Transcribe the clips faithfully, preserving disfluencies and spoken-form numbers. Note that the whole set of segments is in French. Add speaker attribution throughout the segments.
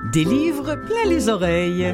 Speaker 1: Des livres plein les oreilles.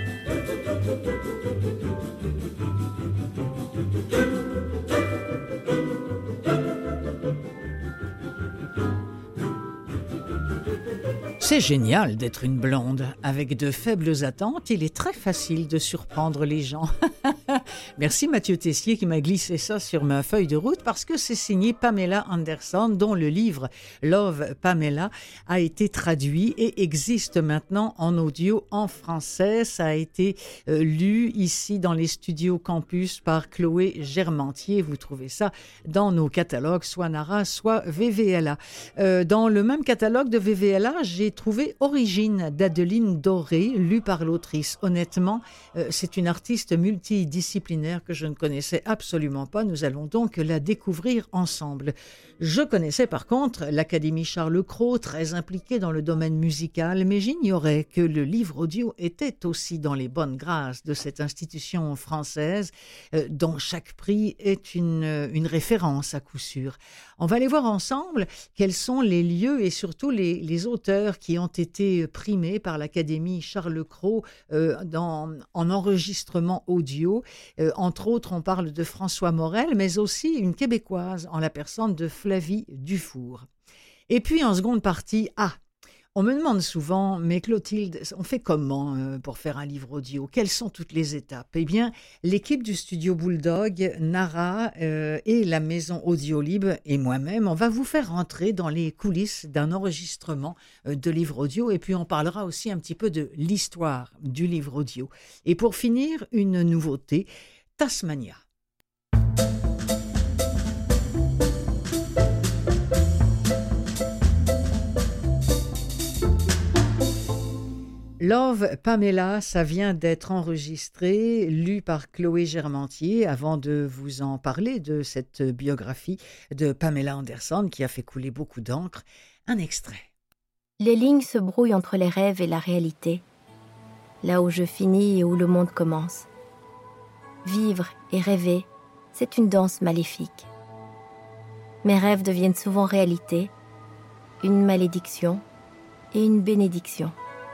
Speaker 1: C'est génial d'être une blonde. Avec de faibles attentes, il est très facile de surprendre les gens. Merci Mathieu Tessier qui m'a glissé ça sur ma feuille de route parce que c'est signé Pamela Anderson dont le livre Love Pamela a été traduit et existe maintenant en audio en français. Ça a été euh, lu ici dans les studios Campus par Chloé Germantier. Vous trouvez ça dans nos catalogues, soit Nara, soit V V L A. Euh, dans le même catalogue de V V L A, j'ai trouvé Origine d'Adeline Doré, lu par l'autrice. Honnêtement, euh, c'est une artiste multidisciplinaire que je ne connaissais absolument pas. Nous allons donc la découvrir ensemble. Je connaissais par contre l'Académie Charles Cros, très impliquée dans le domaine musical, mais j'ignorais que le livre audio était aussi dans les bonnes grâces de cette institution française, euh, dont chaque prix est une, une référence à coup sûr. On va aller voir ensemble quels sont les lieux et surtout les, les auteurs qui ont été primés par l'Académie Charles Cros euh, dans, en enregistrement audio. Euh, entre autres, on parle de François Morel, mais aussi une Québécoise en la personne de Flavie Dufour. Et puis en seconde partie, ah, on me demande souvent, mais Clotilde, on fait comment euh, pour faire un livre audio? Quelles sont toutes les étapes? Eh bien, l'équipe du studio Bulldog, Nara euh, et la maison Audiolib et moi-même, on va vous faire rentrer dans les coulisses d'un enregistrement euh, de livre audio et puis on parlera aussi un petit peu de l'histoire du livre audio. Et pour finir, une nouveauté, Tasmania. Love Pamela, ça vient d'être enregistré, lu par Chloé Germantier. Avant de vous en parler de cette biographie de Pamela Anderson qui a fait couler beaucoup d'encre, un extrait.
Speaker 2: Les lignes se brouillent entre les rêves et la réalité, là où je finis et où le monde commence. Vivre et rêver, c'est une danse maléfique. Mes rêves deviennent souvent réalité, une malédiction et une bénédiction.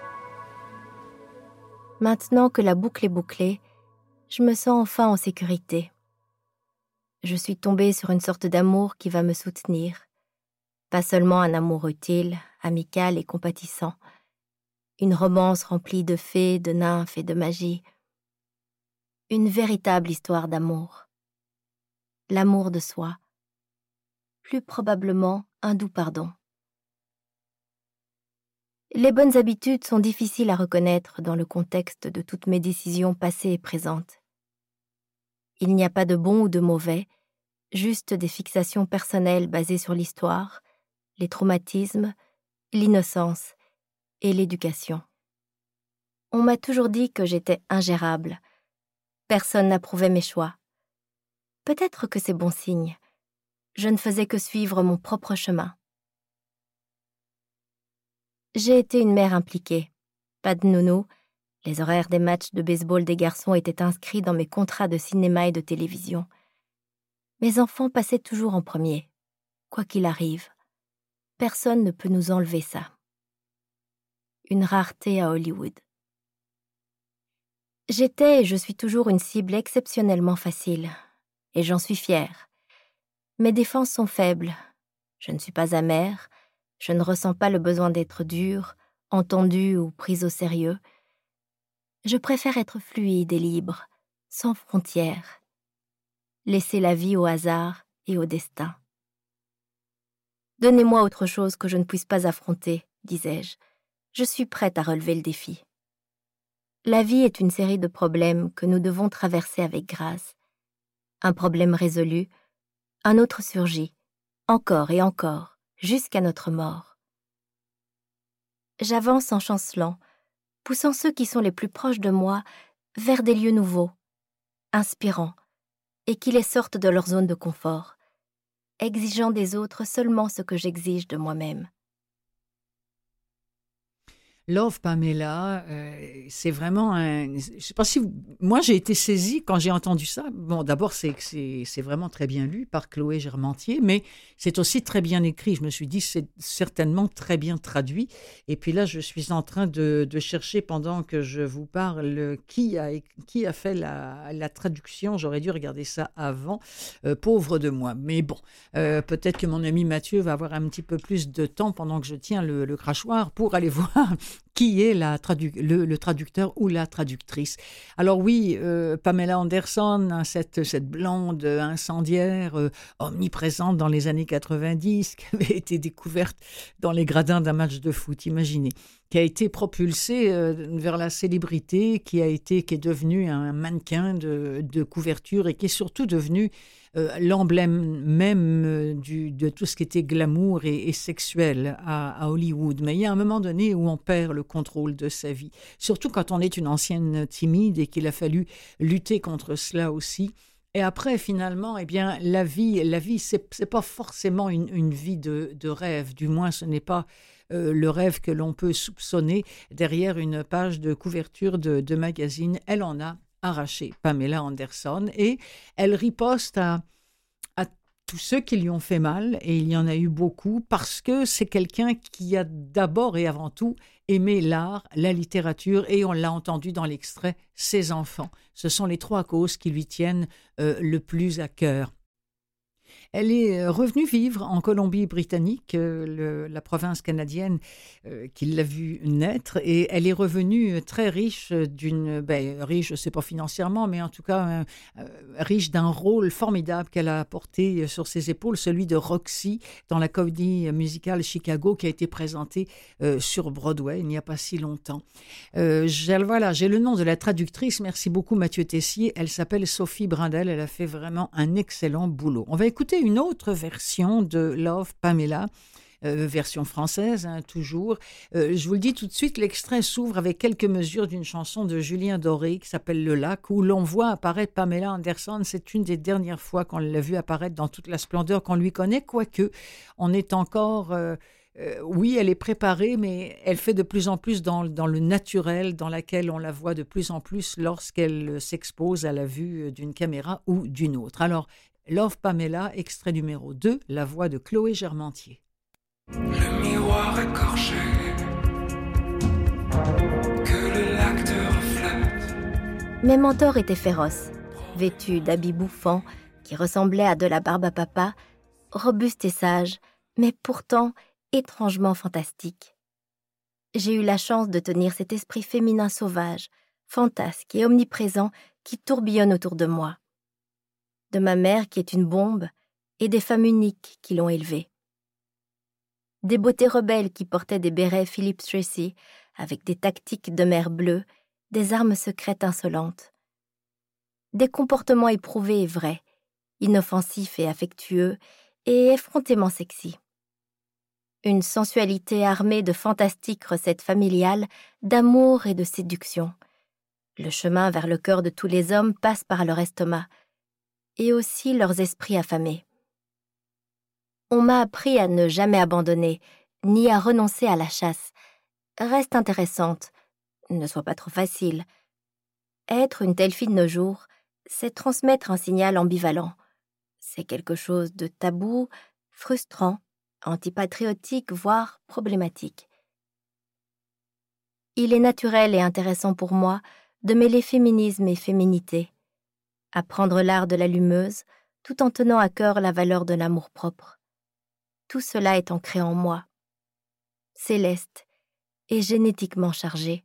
Speaker 2: Maintenant que la boucle est bouclée, je me sens enfin en sécurité. Je suis tombée sur une sorte d'amour qui va me soutenir. Pas seulement un amour utile, amical et compatissant. Une romance remplie de fées, de nymphes et de magie. Une véritable histoire d'amour. L'amour de soi. Plus probablement un doux pardon. Les bonnes habitudes sont difficiles à reconnaître dans le contexte de toutes mes décisions passées et présentes. Il n'y a pas de bon ou de mauvais, juste des fixations personnelles basées sur l'histoire, les traumatismes, l'innocence et l'éducation. On m'a toujours dit que j'étais ingérable. Personne n'approuvait mes choix. Peut-être que c'est bon signe. Je ne faisais que suivre mon propre chemin. J'ai été une mère impliquée. Pas de nounou, les horaires des matchs de baseball des garçons étaient inscrits dans mes contrats de cinéma et de télévision. Mes enfants passaient toujours en premier, quoi qu'il arrive. Personne ne peut nous enlever ça. Une rareté à Hollywood. J'étais et je suis toujours une cible exceptionnellement facile, et j'en suis fière. Mes défenses sont faibles. Je ne suis pas amère. Je ne ressens pas le besoin d'être dure, entendue ou prise au sérieux. Je préfère être fluide et libre, sans frontières. Laisser la vie au hasard et au destin. Donnez-moi autre chose que je ne puisse pas affronter, disais-je. Je suis prête à relever le défi. La vie est une série de problèmes que nous devons traverser avec grâce. Un problème résolu, un autre surgit, encore et encore. Jusqu'à notre mort. J'avance en chancelant, poussant ceux qui sont les plus proches de moi vers des lieux nouveaux, inspirants, et qui les sortent de leur zone de confort, exigeant des autres seulement ce que j'exige de moi-même.
Speaker 1: Love Pamela, euh, c'est vraiment un... Je sais pas si vous- Moi, j'ai été saisie quand j'ai entendu ça. Bon, d'abord, c'est que c'est c'est vraiment très bien lu par Chloé Germantier, mais c'est aussi très bien écrit. Je me suis dit, c'est certainement très bien traduit. Et puis là, je suis en train de, de chercher, pendant que je vous parle, qui a, qui a fait la, la traduction. J'aurais dû regarder ça avant. Euh, pauvre de moi. Mais bon, euh, peut-être que mon ami Mathieu va avoir un petit peu plus de temps pendant que je tiens le, le crachoir pour aller voir qui est la tradu- le, le traducteur ou la traductrice. Alors oui, euh, Pamela Anderson, hein, cette, cette blonde incendiaire, euh, omniprésente dans les années quatre-vingt-dix, qui avait été découverte dans les gradins d'un match de foot, imaginez, qui a été propulsée euh, vers la célébrité, qui a été, qui est devenue un mannequin de, de couverture et qui est surtout devenue euh, l'emblème même euh, du, de tout ce qui était glamour et, et sexuel à, à Hollywood. Mais il y a un moment donné où on perd le contrôle de sa vie, surtout quand on est une ancienne timide et qu'il a fallu lutter contre cela aussi. Et après, finalement, eh bien, la vie, la vie, c'est, c'est pas forcément une, une vie de, de rêve. Du moins, ce n'est pas euh, le rêve que l'on peut soupçonner derrière une page de couverture de, de magazine. Elle en a arraché, Pamela Anderson, et elle riposte à, à tous ceux qui lui ont fait mal, et il y en a eu beaucoup, parce que c'est quelqu'un qui a d'abord et avant tout aimé l'art, la littérature, et on l'a entendu dans l'extrait, ses enfants. Ce sont les trois causes qui lui tiennent euh, le plus à cœur. Elle est revenue vivre en Colombie-Britannique, euh, le, la province canadienne euh, qui l'a vue naître, et elle est revenue très riche d'une, ben, riche, je ne sais pas financièrement, mais en tout cas euh, euh, riche d'un rôle formidable qu'elle a porté sur ses épaules, celui de Roxy dans la comédie musicale Chicago qui a été présentée euh, sur Broadway il n'y a pas si longtemps. Euh, j'ai, voilà, j'ai le nom de la traductrice, merci beaucoup Mathieu Tessier, elle s'appelle Sophie Brindel, elle a fait vraiment un excellent boulot. On va écouter une autre version de Love Pamela, euh, version française, hein, toujours. Euh, je vous le dis tout de suite, l'extrait s'ouvre avec quelques mesures d'une chanson de Julien Doré qui s'appelle Le Lac, où l'on voit apparaître Pamela Anderson. C'est une des dernières fois qu'on l'a vue apparaître dans toute la splendeur qu'on lui connaît, quoique on est encore... Euh, Euh, oui, elle est préparée, mais elle fait de plus en plus dans, dans le naturel, dans laquelle on la voit de plus en plus lorsqu'elle s'expose à la vue d'une caméra ou d'une autre. Alors, Love Pamela, extrait numéro deux, la voix de Chloé Germantier.
Speaker 3: Le miroir écorché que le lac te reflète.
Speaker 2: Mes mentors étaient féroces, vêtus d'habits bouffants qui ressemblaient à de la barbe à papa, robustes et sages, mais pourtant étrangement fantastiques. J'ai eu la chance de tenir cet esprit féminin sauvage, fantasque et omniprésent qui tourbillonne autour de moi. De ma mère qui est une bombe et des femmes uniques qui l'ont élevée. Des beautés rebelles qui portaient des bérets Philip Tracy avec des tactiques de mer bleue, des armes secrètes insolentes. Des comportements éprouvés et vrais, inoffensifs et affectueux et effrontément sexy. Une sensualité armée de fantastiques recettes familiales, d'amour et de séduction. Le chemin vers le cœur de tous les hommes passe par leur estomac, et aussi leurs esprits affamés. On m'a appris à ne jamais abandonner, ni à renoncer à la chasse. Reste intéressante, ne sois pas trop facile. Être une telle fille de nos jours, c'est transmettre un signal ambivalent. C'est quelque chose de tabou, frustrant, antipatriotique, voire problématique. Il est naturel et intéressant pour moi de mêler féminisme et féminité, apprendre l'art de l'allumeuse tout en tenant à cœur la valeur de l'amour-propre. Tout cela est ancré en moi, céleste et génétiquement chargé.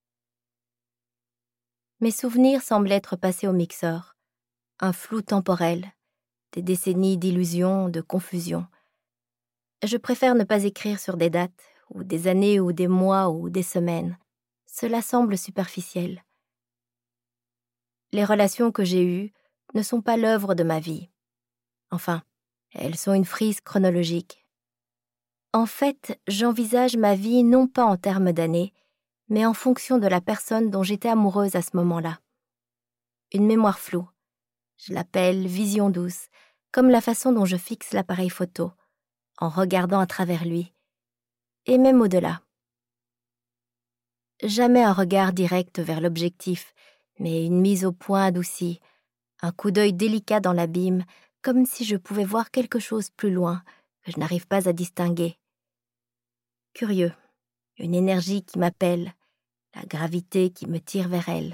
Speaker 2: Mes souvenirs semblent être passés au mixeur, un flou temporel, des décennies d'illusions, de confusion. Je préfère ne pas écrire sur des dates, ou des années, ou des mois, ou des semaines. Cela semble superficiel. Les relations que j'ai eues ne sont pas l'œuvre de ma vie. Enfin, elles sont une frise chronologique. En fait, j'envisage ma vie non pas en termes d'années, mais en fonction de la personne dont j'étais amoureuse à ce moment-là. Une mémoire floue. Je l'appelle vision douce, comme la façon dont je fixe l'appareil photo, en regardant à travers lui, et même au-delà. Jamais un regard direct vers l'objectif, mais une mise au point adoucie, un coup d'œil délicat dans l'abîme, comme si je pouvais voir quelque chose plus loin, que je n'arrive pas à distinguer. Curieux, une énergie qui m'appelle, la gravité qui me tire vers elle.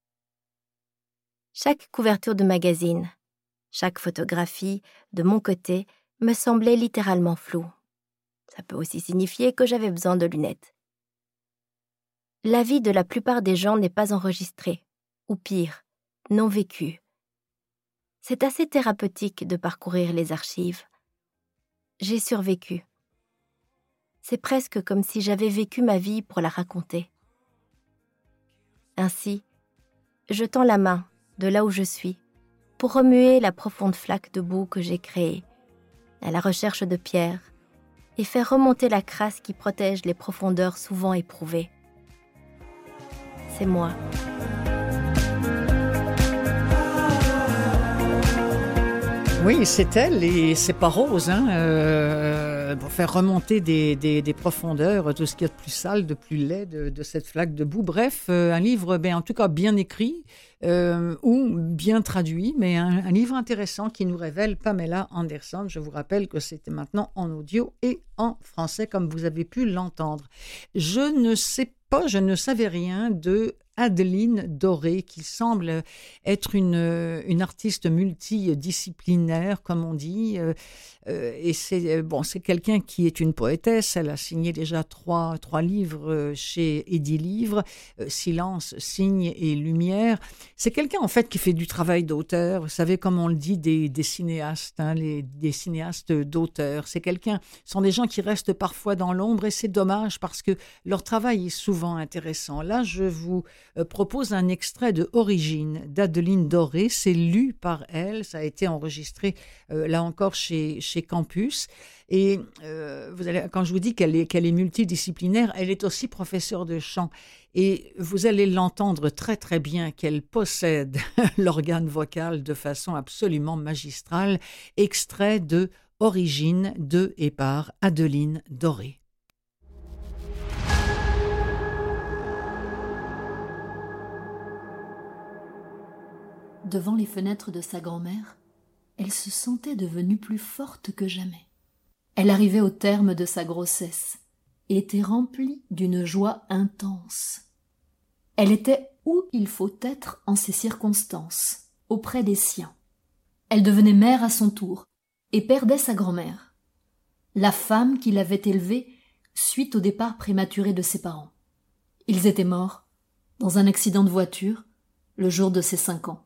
Speaker 2: Chaque couverture de magazine, chaque photographie, de mon côté, me semblait littéralement floue. Ça peut aussi signifier que j'avais besoin de lunettes. La vie de la plupart des gens n'est pas enregistrée, ou pire, non vécue. C'est assez thérapeutique de parcourir les archives. J'ai survécu. C'est presque comme si j'avais vécu ma vie pour la raconter. Ainsi, je tends la main, de là où je suis, pour remuer la profonde flaque de boue que j'ai créée, à la recherche de pierres, et faire remonter la crasse qui protège les profondeurs souvent éprouvées. C'est moi.
Speaker 1: Oui, c'est elle et c'est pas rose, hein, euh, pour faire remonter des, des, des profondeurs, tout ce qu'il y a de plus sale, de plus laid de, de cette flaque de boue. Bref, euh, un livre, ben, en tout cas bien écrit euh, ou bien traduit, mais un, un livre intéressant qui nous révèle Pamela Anderson. Je vous rappelle que c'était maintenant en audio et en français, comme vous avez pu l'entendre. Je ne sais pas, je ne savais rien de Adeline Doré, qui semble être une, une artiste multidisciplinaire, comme on dit. Euh, et c'est, bon, c'est quelqu'un qui est une poétesse. Elle a signé déjà trois, trois livres chez Edilivre, euh, Silence, Signe et Lumière. C'est quelqu'un, en fait, qui fait du travail d'auteur. Vous savez, comme on le dit des, des cinéastes, hein, les, des cinéastes d'auteur. C'est quelqu'un, ce sont des gens qui restent parfois dans l'ombre et c'est dommage parce que leur travail est souvent intéressant. Là, je vous propose un extrait de Origine d'Adeline Doré. C'est lu par elle. Ça a été enregistré, euh, là encore, chez, chez Campus. Et euh, vous allez, quand je vous dis qu'elle est, qu'elle est multidisciplinaire, elle est aussi professeure de chant. Et vous allez l'entendre très, très bien qu'elle possède l'organe vocal de façon absolument magistrale. Extrait de Origine de et par Adeline Doré.
Speaker 4: Devant les fenêtres de sa grand-mère, elle se sentait devenue plus forte que jamais. Elle arrivait au terme de sa grossesse et était remplie d'une joie intense. Elle était où il faut être en ces circonstances, auprès des siens. Elle devenait mère à son tour et perdait sa grand-mère, la femme qui l'avait élevée suite au départ prématuré de ses parents. Ils étaient morts dans un accident de voiture le jour de ses cinq ans.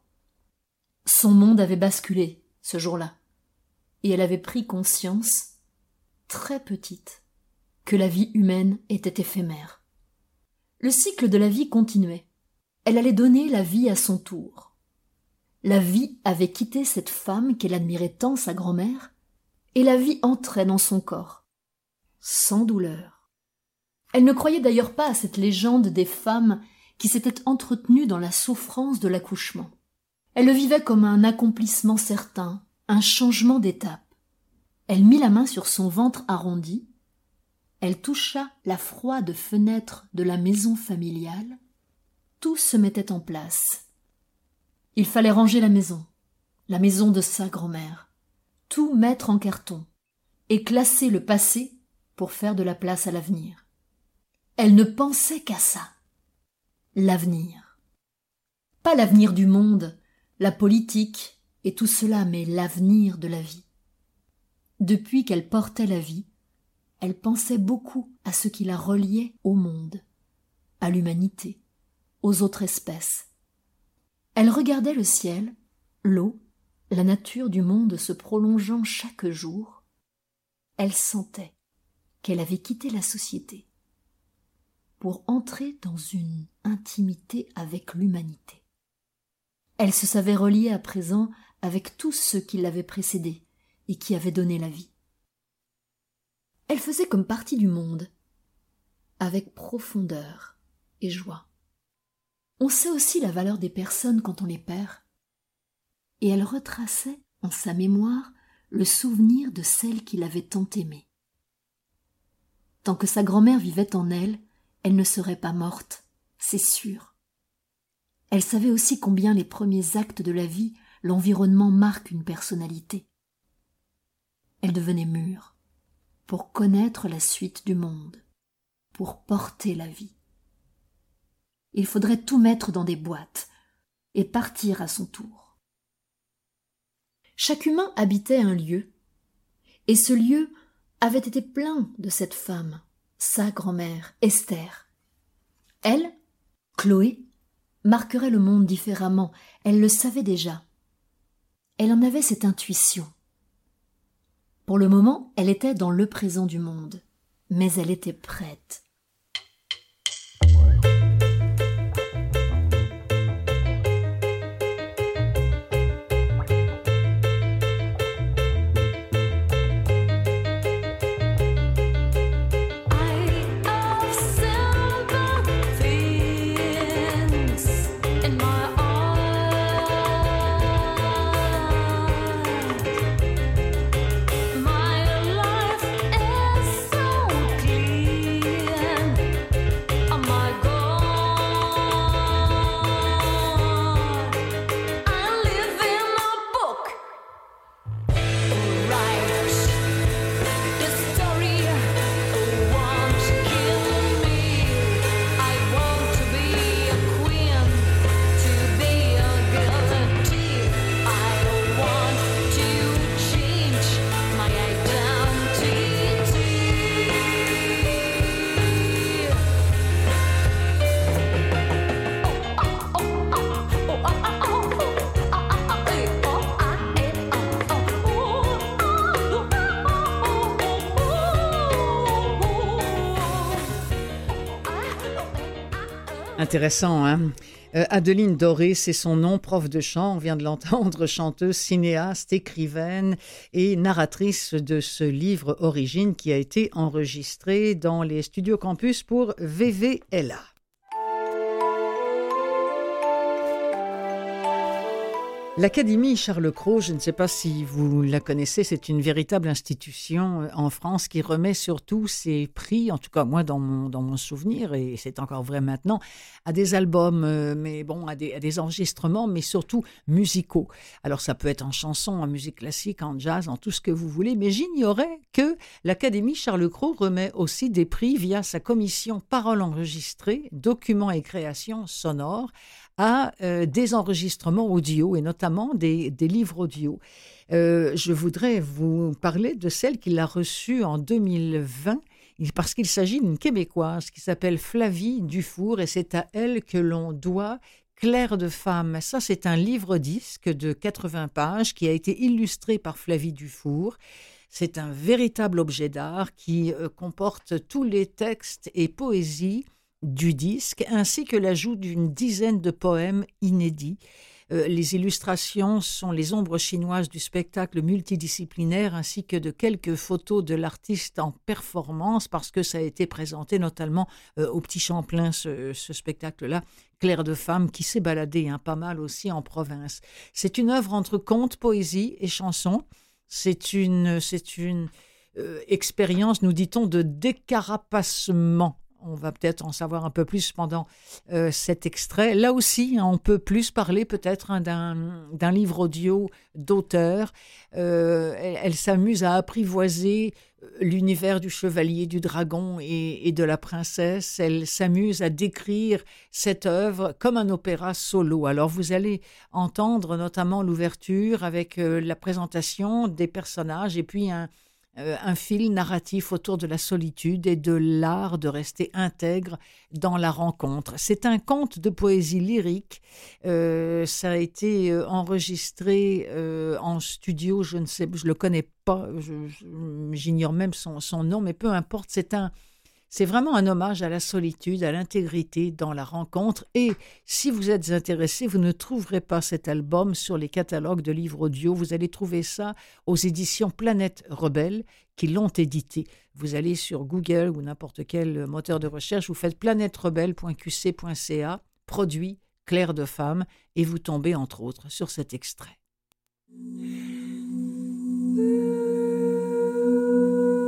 Speaker 4: Son monde avait basculé ce jour-là, et elle avait pris conscience, très petite, que la vie humaine était éphémère. Le cycle de la vie continuait. Elle allait donner la vie à son tour. La vie avait quitté cette femme qu'elle admirait tant, sa grand-mère, et la vie entrait dans son corps, sans douleur. Elle ne croyait d'ailleurs pas à cette légende des femmes qui s'étaient entretenues dans la souffrance de l'accouchement. Elle le vivait comme un accomplissement certain, un changement d'étape. Elle mit la main sur son ventre arrondi, elle toucha la froide fenêtre de la maison familiale, tout se mettait en place. Il fallait ranger la maison, la maison de sa grand-mère, tout mettre en carton et classer le passé pour faire de la place à l'avenir. Elle ne pensait qu'à ça, l'avenir. Pas l'avenir du monde, la politique et tout cela, mais l'avenir de la vie. Depuis qu'elle portait la vie, elle pensait beaucoup à ce qui la reliait au monde, à l'humanité, aux autres espèces. Elle regardait le ciel, l'eau, la nature du monde se prolongeant chaque jour. Elle sentait qu'elle avait quitté la société pour entrer dans une intimité avec l'humanité. Elle se savait reliée à présent avec tous ceux qui l'avaient précédée et qui avaient donné la vie. Elle faisait comme partie du monde, avec profondeur et joie. On sait aussi la valeur des personnes quand on les perd, et elle retraçait en sa mémoire le souvenir de celle qui l'avait tant aimée. Tant que sa grand-mère vivait en elle, elle ne serait pas morte, c'est sûr. Elle savait aussi combien les premiers actes de la vie, l'environnement marque une personnalité. Elle devenait mûre pour connaître la suite du monde, pour porter la vie. Il faudrait tout mettre dans des boîtes et partir à son tour. Chaque humain habitait un lieu, et ce lieu avait été plein de cette femme, sa grand-mère, Esther. Elle, Chloé, marquerait le monde différemment, elle le savait déjà. Elle en avait cette intuition. Pour le moment, elle était dans le présent du monde, mais elle était prête.
Speaker 1: Intéressant, hein? Euh, Adeline Doré, c'est son nom, prof de chant, on vient de l'entendre, chanteuse, cinéaste, écrivaine et narratrice de ce livre Origine qui a été enregistré dans les studios campus pour V V L A. L'Académie Charles Cros, je ne sais pas si vous la connaissez, c'est une véritable institution en France qui remet surtout ses prix, en tout cas moi dans mon, dans mon souvenir, et c'est encore vrai maintenant, à des albums, euh, mais bon, à des, à des enregistrements, mais surtout musicaux. Alors ça peut être en chanson, en musique classique, en jazz, en tout ce que vous voulez, mais j'ignorais que l'Académie Charles Cros remet aussi des prix via sa commission Paroles enregistrées, documents et créations sonores, à euh, des enregistrements audio et notamment des, des livres audio. Euh, je voudrais vous parler de celle qu'il a reçue en deux mille vingt parce qu'il s'agit d'une Québécoise qui s'appelle Flavie Dufour et c'est à elle que l'on doit Clair de femme. Ça, c'est un livre-disque de quatre-vingts pages qui a été illustré par Flavie Dufour. C'est un véritable objet d'art qui euh, comporte tous les textes et poésies du disque, ainsi que l'ajout d'une dizaine de poèmes inédits. Euh, les illustrations sont les ombres chinoises du spectacle multidisciplinaire, ainsi que de quelques photos de l'artiste en performance, parce que ça a été présenté notamment euh, au Petit Champlain, ce, ce spectacle-là, Clair de femme, qui s'est baladé hein, pas mal aussi en province. C'est une œuvre entre conte, poésie et chanson. C'est une, c'est une euh, expérience, nous dit-on, de décarapacement. On va peut-être en savoir un peu plus pendant euh, cet extrait. Là aussi, hein, on peut plus parler peut-être hein, d'un, d'un livre audio d'auteur. Euh, elle, elle s'amuse à apprivoiser l'univers du chevalier, du dragon et, et de la princesse. Elle s'amuse à décrire cette œuvre comme un opéra solo. Alors vous allez entendre notamment l'ouverture avec euh, la présentation des personnages et puis un Euh, un fil narratif autour de la solitude et de l'art de rester intègre dans la rencontre. C'est un conte de poésie lyrique. Euh, ça a été euh, enregistré euh, en studio, je ne sais, je le connais pas, je, je, j'ignore même son, son nom, mais peu importe, c'est un C'est vraiment un hommage à la solitude, à l'intégrité dans la rencontre. Et si vous êtes intéressé, vous ne trouverez pas cet album sur les catalogues de livres audio. Vous allez trouver ça aux éditions Planète Rebelle qui l'ont édité. Vous allez sur Google ou n'importe quel moteur de recherche, vous faites planète rebelle point q c point c a, produit Clair de femme, et vous tombez entre autres sur cet extrait.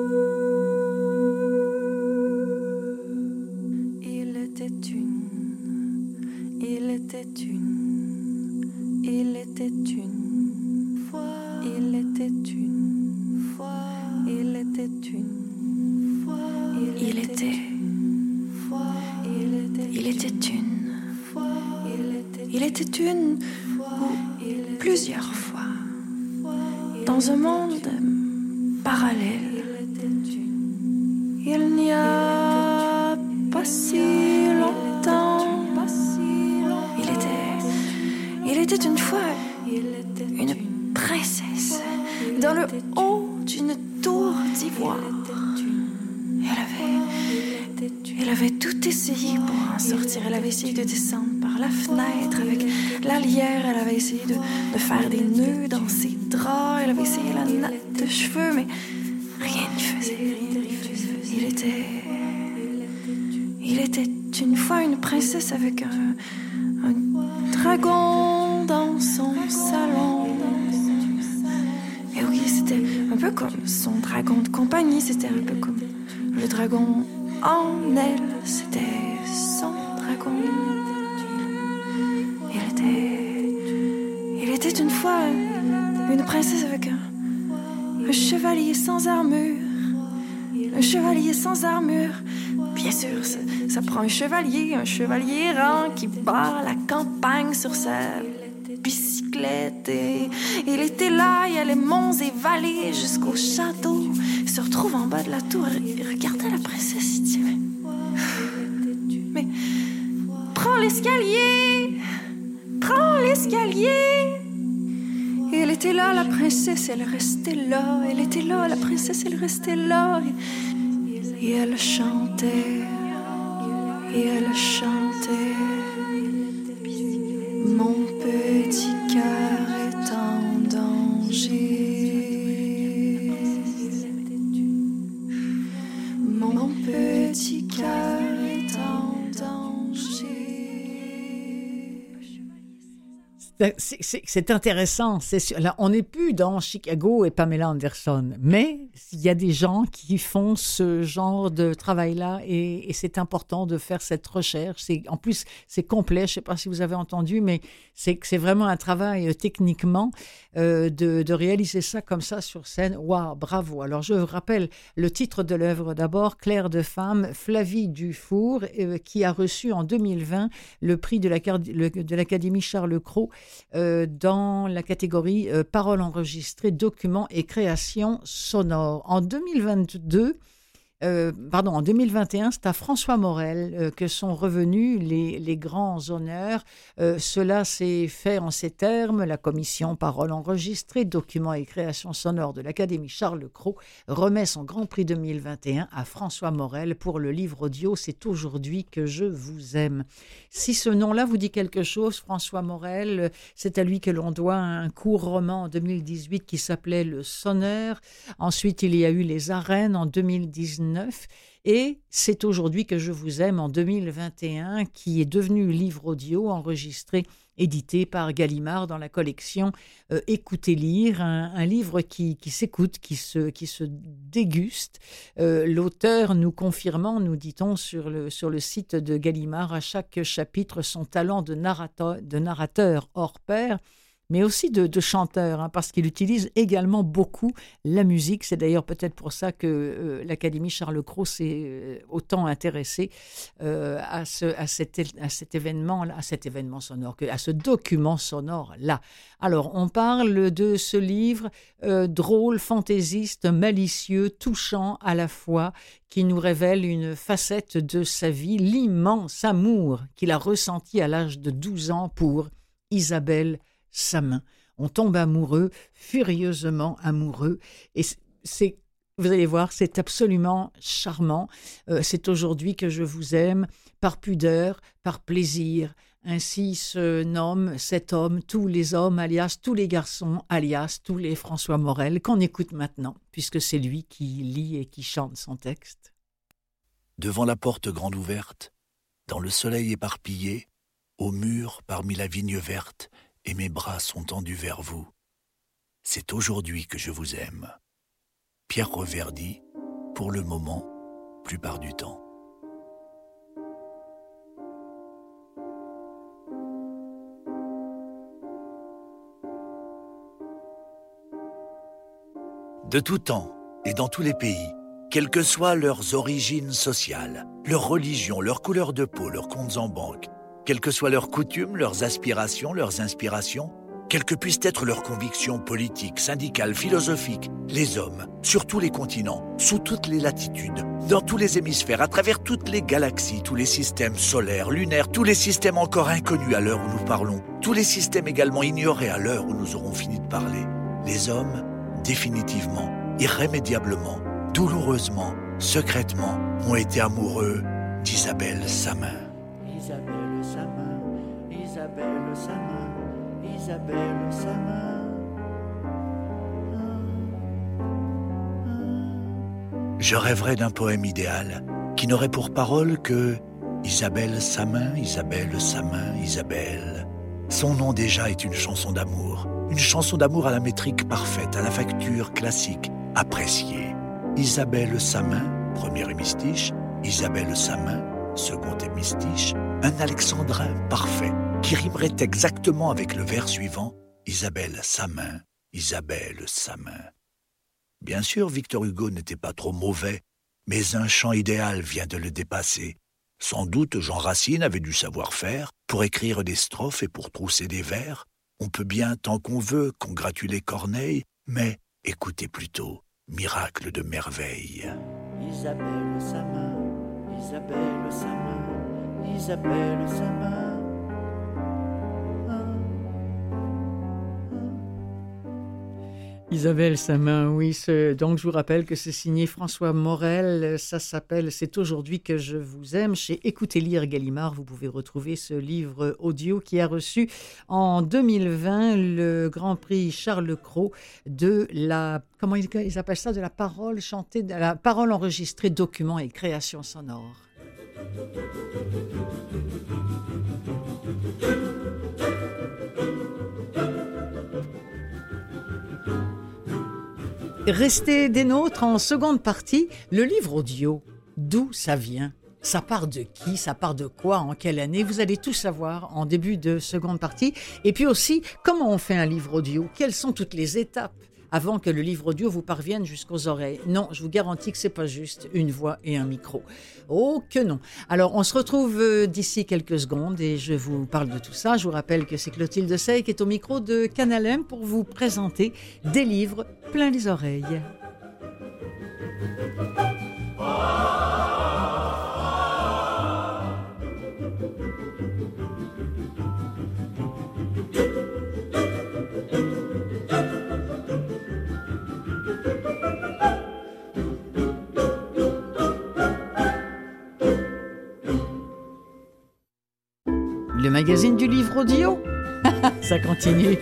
Speaker 5: Une était une, il était une fois, il était une fois, il était une fois, il était, il était une, il était une ou plusieurs fois, dans un monde parallèle. Il n'y a pas si longtemps. Il était, il était une fois une princesse dans le haut d'une tour d'ivoire. Elle avait, elle avait tout essayé pour en sortir. Elle avait essayé de descendre par la fenêtre avec la lierre. Elle avait essayé de, de faire des nœuds dans ses draps. Elle avait essayé la natte de cheveux, mais rien n'y faisait. Il était, il était une fois une princesse avec un, un dragon dans son salon. Et oui, c'était un peu comme son dragon de compagnie. C'était un peu comme le dragon en elle. C'était son dragon. Il était, il était une fois une princesse avec un, un chevalier sans armure. Un chevalier sans armure. Bien sûr, ça, ça prend un chevalier, un chevalier errant qui part la campagne sur sa bicyclette. Et il était là, il allait monts et vallées jusqu'au château. Il se retrouve en bas de la tour et regardait la princesse. Il dit, mais, mais prends l'escalier, prends l'escalier. Et elle était là, la princesse, elle restait là. Elle était là, la princesse, elle restait là. Et, et elle chantait, et elle chantait. Mon petit cœur est en danger. Mon petit cœur est en danger.
Speaker 1: C'est, c'est, c'est intéressant. C'est sûr. Là, on n'est plus dans Chicago et Pamela Anderson, mais il y a des gens qui font ce genre de travail-là et, et c'est important de faire cette recherche. C'est, en plus, c'est complet. Je ne sais pas si vous avez entendu, mais c'est, c'est vraiment un travail euh, techniquement euh, de, de réaliser ça comme ça sur scène. Waouh, bravo. Alors, je vous rappelle le titre de l'œuvre d'abord, Clair de femme, Flavie Dufour, euh, qui a reçu en deux mille vingt le prix de, la, de l'Académie Charles Cros Euh, dans la catégorie euh, paroles enregistrées, documents et créations sonores. En deux mille vingt-deux, euh, pardon, en deux mille vingt et un, c'est à François Morel euh, que sont revenus les, les grands honneurs. Euh, cela s'est fait en ces termes. La commission paroles enregistrées, documents et créations sonores de l'Académie Charles Cros remet son Grand Prix deux mille vingt et un à François Morel pour le livre audio « C'est aujourd'hui que je vous aime ». Si ce nom-là vous dit quelque chose, François Morel, c'est à lui que l'on doit un court roman en deux mille dix-huit qui s'appelait « Le Sonneur ». Ensuite, il y a eu Les Arènes en deux mille dix-neuf. Et c'est aujourd'hui que je vous aime en deux mille vingt et un, qui est devenu livre audio enregistré, édité par Gallimard dans la collection euh, Écoutez lire, un, un livre qui, qui s'écoute, qui se, qui se déguste. Euh, l'auteur nous confirmant, nous dit-on sur le, sur le site de Gallimard, à chaque chapitre son talent de narrateur, de narrateur hors pair, mais aussi de, de chanteur, hein, parce qu'il utilise également beaucoup la musique. C'est d'ailleurs peut-être pour ça que euh, l'Académie Charles Cros s'est euh, autant intéressée euh, à, ce, à, cet, à cet événement, à cet événement sonore, que, à ce document sonore-là. Alors, on parle de ce livre euh, drôle, fantaisiste, malicieux, touchant à la fois, qui nous révèle une facette de sa vie, l'immense amour qu'il a ressenti à l'âge de douze ans pour Isabelle sa main. On tombe amoureux, furieusement amoureux, et c'est, vous allez voir, c'est absolument charmant. Euh, c'est aujourd'hui que je vous aime, par pudeur, par plaisir. Ainsi se nomme cet homme, tous les hommes, alias tous les garçons, alias tous les François Morel, qu'on écoute maintenant, puisque c'est lui qui lit et qui chante son texte.
Speaker 6: Devant la porte grande ouverte, dans le soleil éparpillé, au mur parmi la vigne verte, et mes bras sont tendus vers vous. C'est aujourd'hui que je vous aime. Pierre Reverdy, pour le moment, plupart du temps. De tout temps et dans tous les pays, quelles que soient leurs origines sociales, leur religion, leur couleur de peau, leurs comptes en banque, quelles que soient leurs coutumes, leurs aspirations, leurs inspirations, quelles que puissent être leurs convictions politiques, syndicales, philosophiques, les hommes, sur tous les continents, sous toutes les latitudes, dans tous les hémisphères, à travers toutes les galaxies, tous les systèmes solaires, lunaires, tous les systèmes encore inconnus à l'heure où nous parlons, tous les systèmes également ignorés à l'heure où nous aurons fini de parler, les hommes, définitivement, irrémédiablement, douloureusement, secrètement, ont été amoureux d'Isabelle Samin.
Speaker 1: Isabelle Samin, Isabelle Samin, Isabelle Samin.
Speaker 6: Je rêverais d'un poème idéal qui n'aurait pour parole que Isabelle Samin, Isabelle Samin, Isabelle. Son nom déjà est une chanson d'amour, une chanson d'amour à la métrique parfaite, à la facture classique, appréciée. Isabelle Samin, premier hémistiche, Isabelle Samin, second hémistiche, un alexandrin parfait qui rimerait exactement avec le vers suivant, Isabelle Samin, Isabelle Samin. Bien sûr, Victor Hugo n'était pas trop mauvais, mais un chant idéal vient de le dépasser. Sans doute Jean Racine avait du savoir-faire pour écrire des strophes et pour trousser des vers. On peut bien, tant qu'on veut, congratuler Corneille, mais écoutez plutôt, miracle de merveille.
Speaker 1: Isabelle Samin, Isabelle Samin, Isabelle Samin. Isabelle Samin, oui. Ce, donc, je vous rappelle que c'est signé François Morel. Ça s'appelle « C'est aujourd'hui que je vous aime » chez Écoutez Lire Gallimard. Vous pouvez retrouver ce livre audio qui a reçu en deux mille vingt le Grand Prix Charles Cros de la, comment ils appellent ça, de la parole chantée, de la parole enregistrée, document et création sonore. Restez des nôtres en seconde partie, le livre audio. D'où ça vient? Ça part de qui? Ça part de quoi? En quelle année? Vous allez tout savoir en début de seconde partie. Et puis aussi, comment on fait un livre audio? Quelles sont toutes les étapes avant que le livre audio vous parvienne jusqu'aux oreilles? Non, je vous garantis que c'est pas juste une voix et un micro. Oh que non. Alors, on se retrouve d'ici quelques secondes et je vous parle de tout ça. Je vous rappelle que c'est Clotilde Sey qui est au micro de Canal M pour vous présenter des livres plein les oreilles. Le magazine du livre audio. Ça continue.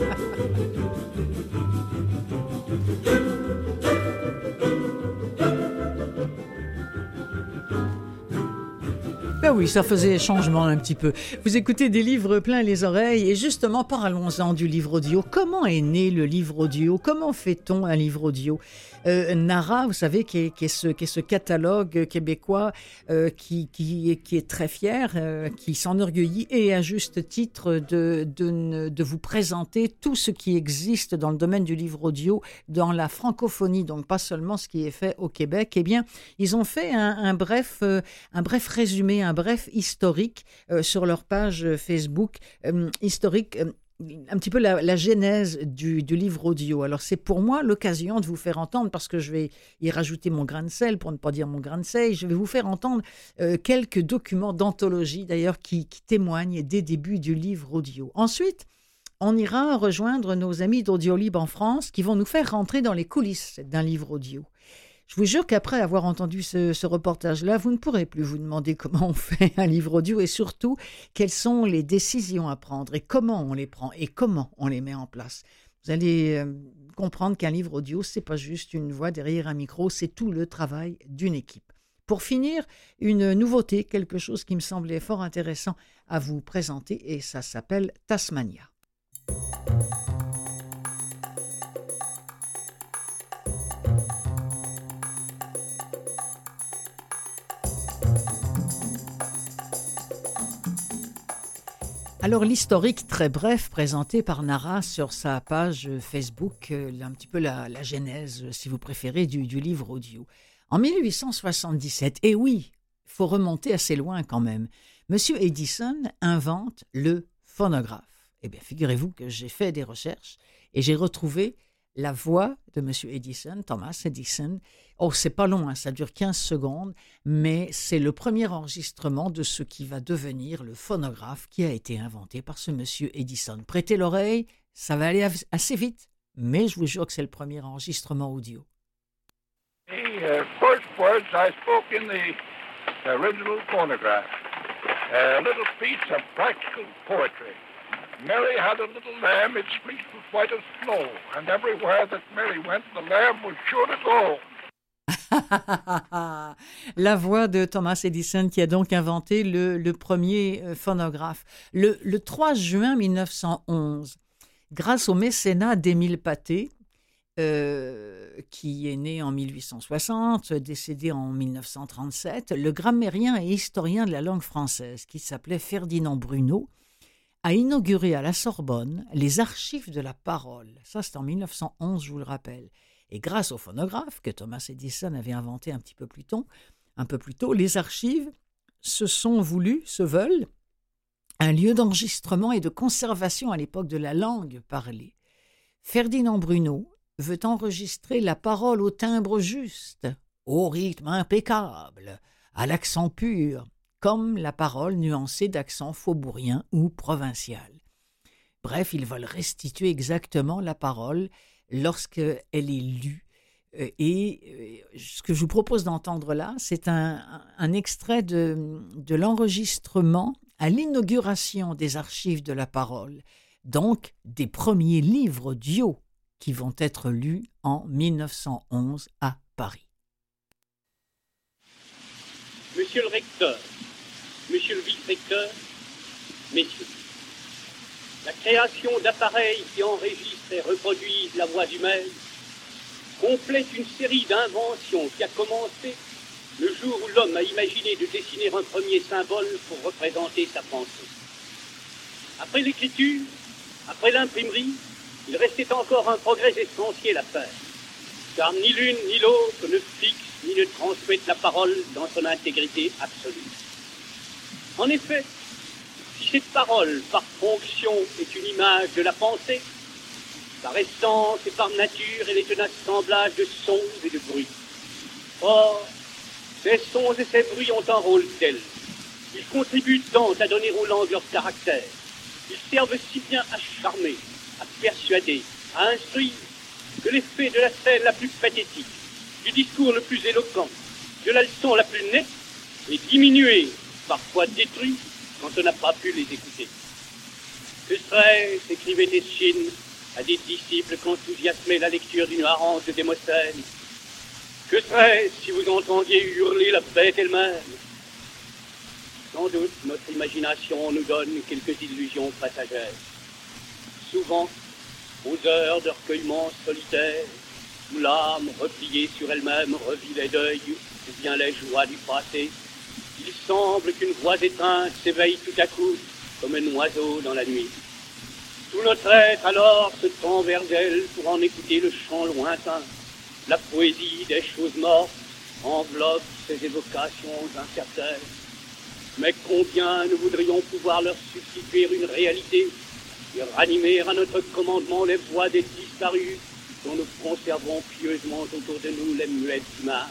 Speaker 1: Ben oui, ça faisait changement un petit peu. Vous écoutez des livres plein les oreilles et justement, parlons-en du livre audio. Comment est né le livre audio? Comment fait-on un livre audio? Euh, Nara, vous savez, qui est, qui est, ce, qui est ce catalogue québécois euh, qui, qui, qui est très fier, euh, qui s'enorgueillit et à juste titre de, de, de vous présenter tout ce qui existe dans le domaine du livre audio dans la francophonie, donc pas seulement ce qui est fait au Québec. Eh bien, ils ont fait un, un, bref, euh, un bref résumé, un bref historique euh, sur leur page Facebook, euh, historique euh, un petit peu la, la genèse du, du livre audio. Alors, c'est pour moi l'occasion de vous faire entendre, parce que je vais y rajouter mon grain de sel, pour ne pas dire mon grain de sel, je vais vous faire entendre euh, quelques documents d'anthologie, d'ailleurs, qui, qui témoignent des débuts du livre audio. Ensuite, on ira rejoindre nos amis d'Audiolib en France qui vont nous faire rentrer dans les coulisses d'un livre audio. Je vous jure qu'après avoir entendu ce, ce reportage-là, vous ne pourrez plus vous demander comment on fait un livre audio et surtout quelles sont les décisions à prendre et comment on les prend et comment on les met en place. Vous allez euh, comprendre qu'un livre audio, c'est pas juste une voix derrière un micro, c'est tout le travail d'une équipe. Pour finir, une nouveauté, quelque chose qui me semblait fort intéressant à vous présenter et ça s'appelle Tasmania. Alors l'historique très bref présenté par Nara sur sa page Facebook, euh, un petit peu la, la genèse, si vous préférez, du, du livre audio. En mille huit cent soixante-dix-sept, et oui, il faut remonter assez loin quand même, Monsieur Edison invente le phonographe. Eh bien, figurez-vous que j'ai fait des recherches et j'ai retrouvé la voix de Monsieur Edison, Thomas Edison. Oh, c'est pas long, hein, ça dure quinze secondes, mais c'est le premier enregistrement de ce qui va devenir le phonographe qui a été inventé par ce Monsieur Edison. Prêtez l'oreille, ça va aller assez vite, mais je vous jure que c'est le premier enregistrement audio.
Speaker 7: The uh, first words I spoke in the original phonograph, a little piece of practical poetry. Mary had a little lamb, its fleece was white as snow, and everywhere that Mary went, the lamb was sure to go.
Speaker 1: La voix de Thomas Edison qui a donc inventé le, le premier phonographe. Le, le trois juin mille neuf cent onze, grâce au mécénat d'Émile Pathé, euh, qui est né en mille huit cent soixante, décédé en mille neuf cent trente-sept, le grammairien et historien de la langue française, qui s'appelait Ferdinand Bruneau, a inauguré à la Sorbonne les archives de la parole. Ça, c'est en mille neuf cent onze, je vous le rappelle. Et grâce au phonographe que Thomas Edison avait inventé un petit peu plus tôt, un peu plus tôt, les archives se sont voulues, se veulent, un lieu d'enregistrement et de conservation à l'époque de la langue parlée. Ferdinand Bruneau veut enregistrer la parole au timbre juste, au rythme impeccable, à l'accent pur, comme la parole nuancée d'accent faubourien ou provincial. Bref, ils veulent restituer exactement la parole lorsqu'elle est lue. Et ce que je vous propose d'entendre là, c'est un, un extrait de, de l'enregistrement à l'inauguration des archives de la parole, donc des premiers livres audio qui vont être lus en mille neuf cent onze à Paris.
Speaker 8: Monsieur le recteur, Monsieur le vice-recteur, messieurs, la création d'appareils qui enregistrent et reproduisent la voix humaine complète une série d'inventions qui a commencé le jour où l'homme a imaginé de dessiner un premier symbole pour représenter sa pensée. Après l'écriture, après l'imprimerie, il restait encore un progrès essentiel à faire, car ni l'une ni l'autre ne fixe ni ne transmettent la parole dans son intégrité absolue. En effet, si cette parole, par fonction, est une image de la pensée, par essence et par nature, elle est un assemblage de sons et de bruits. Or, ces sons et ces bruits ont un rôle tel. Ils contribuent tant à donner aux langues leur caractère. Ils servent si bien à charmer, à persuader, à instruire, que l'effet de la scène la plus pathétique, du discours le plus éloquent, de la leçon la plus nette, est diminué, parfois détruit, quand on n'a pas pu les écouter. Que serait, s'écrivait Eschine, à des disciples qu'enthousiasmait la lecture d'une harangue de Démosthène, que serait si vous entendiez hurler la bête elle-même? Sans doute, notre imagination nous donne quelques illusions passagères. Souvent, aux heures de recueillement solitaire, où l'âme, repliée sur elle-même, revit les deuils ou bien les joies du passé, il semble qu'une voix éteinte s'éveille tout à coup, comme un oiseau dans la nuit. Tout notre être alors se tend vers elle pour en écouter le chant lointain. La poésie des choses mortes enveloppe ces évocations incertaines. Mais combien nous voudrions pouvoir leur substituer une réalité et ranimer à notre commandement les voix des disparus dont nous conservons pieusement autour de nous les muettes images.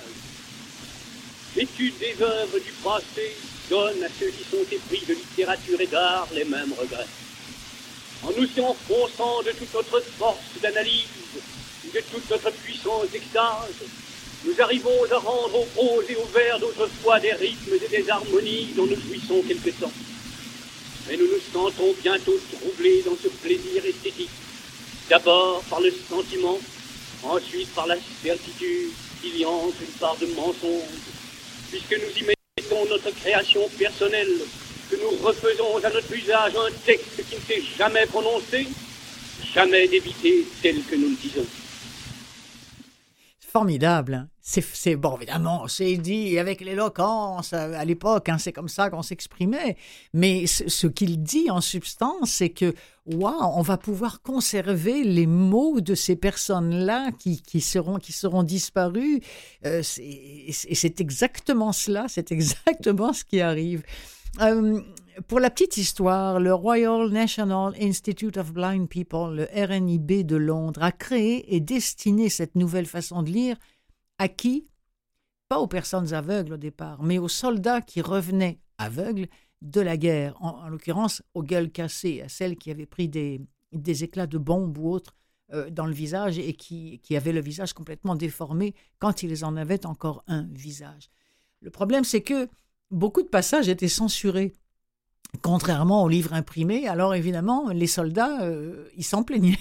Speaker 8: L'étude des œuvres du passé donne à ceux qui sont épris de littérature et d'art les mêmes regrets. En nous y enfonçant de toute notre force d'analyse, de toute notre puissance d'extase, nous arrivons à rendre aux beaux et aux vers d'autrefois des rythmes et des harmonies dont nous jouissons quelque temps. Mais nous nous sentons bientôt troublés dans ce plaisir esthétique, d'abord par le sentiment, ensuite par la certitude qu'il y entre une part de mensonge, puisque nous y mettons notre création personnelle, que nous refaisons à notre usage un texte qui ne s'est jamais prononcé, jamais débité tel que nous le disons.
Speaker 1: Formidable, hein? C'est, c'est bon, évidemment, c'est dit avec l'éloquence à l'époque, hein, c'est comme ça qu'on s'exprimait. Mais ce, ce qu'il dit en substance, c'est que waouh, on va pouvoir conserver les mots de ces personnes-là qui, qui seront qui seront disparues. Euh, c'est, et c'est exactement cela, c'est exactement ce qui arrive. Euh, pour la petite histoire, le Royal National Institute of Blind People, le R N I B de Londres, a créé et destiné cette nouvelle façon de lire. À qui? Pas aux personnes aveugles au départ, mais aux soldats qui revenaient aveugles de la guerre, en, en l'occurrence aux gueules cassées, à celles qui avaient pris des, des éclats de bombes ou autres euh, dans le visage et qui, qui avaient le visage complètement déformé quand ils en avaient encore un visage. Le problème, c'est que beaucoup de passages étaient censurés, contrairement aux livres imprimés. Alors évidemment, les soldats, euh, ils s'en plaignaient.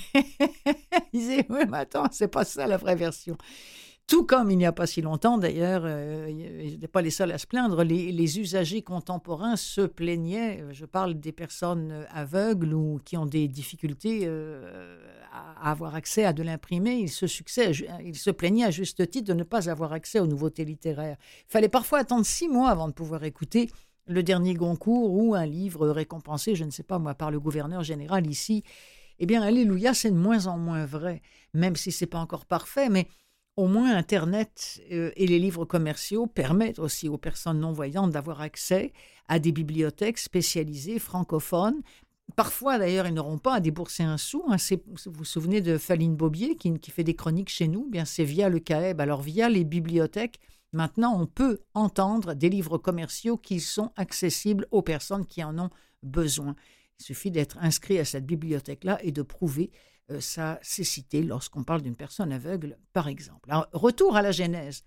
Speaker 1: Ils disaient « Oui, mais attends, c'est pas ça la vraie version ». Tout comme il n'y a pas si longtemps, d'ailleurs, euh, ils n'étaient pas les seuls à se plaindre, les, les usagers contemporains se plaignaient, je parle des personnes aveugles ou qui ont des difficultés euh, à avoir accès à de l'imprimé, ils se, succès, ils se plaignaient à juste titre de ne pas avoir accès aux nouveautés littéraires. Il fallait parfois attendre six mois avant de pouvoir écouter le dernier Goncourt ou un livre récompensé, je ne sais pas moi, par le gouverneur général ici. Eh bien, alléluia, c'est de moins en moins vrai, même si ce n'est pas encore parfait, mais au moins, Internet euh, et les livres commerciaux permettent aussi aux personnes non-voyantes d'avoir accès à des bibliothèques spécialisées francophones. Parfois, d'ailleurs, ils n'auront pas à débourser un sou. Hein. C'est, vous vous souvenez de Faline Bobier qui, qui fait des chroniques chez nous? Bien, c'est via le C A E B. Alors, via les bibliothèques, maintenant, on peut entendre des livres commerciaux qui sont accessibles aux personnes qui en ont besoin. Il suffit d'être inscrit à cette bibliothèque-là et de prouver Euh, sa cécité lorsqu'on parle d'une personne aveugle, par exemple. Alors, retour à la genèse.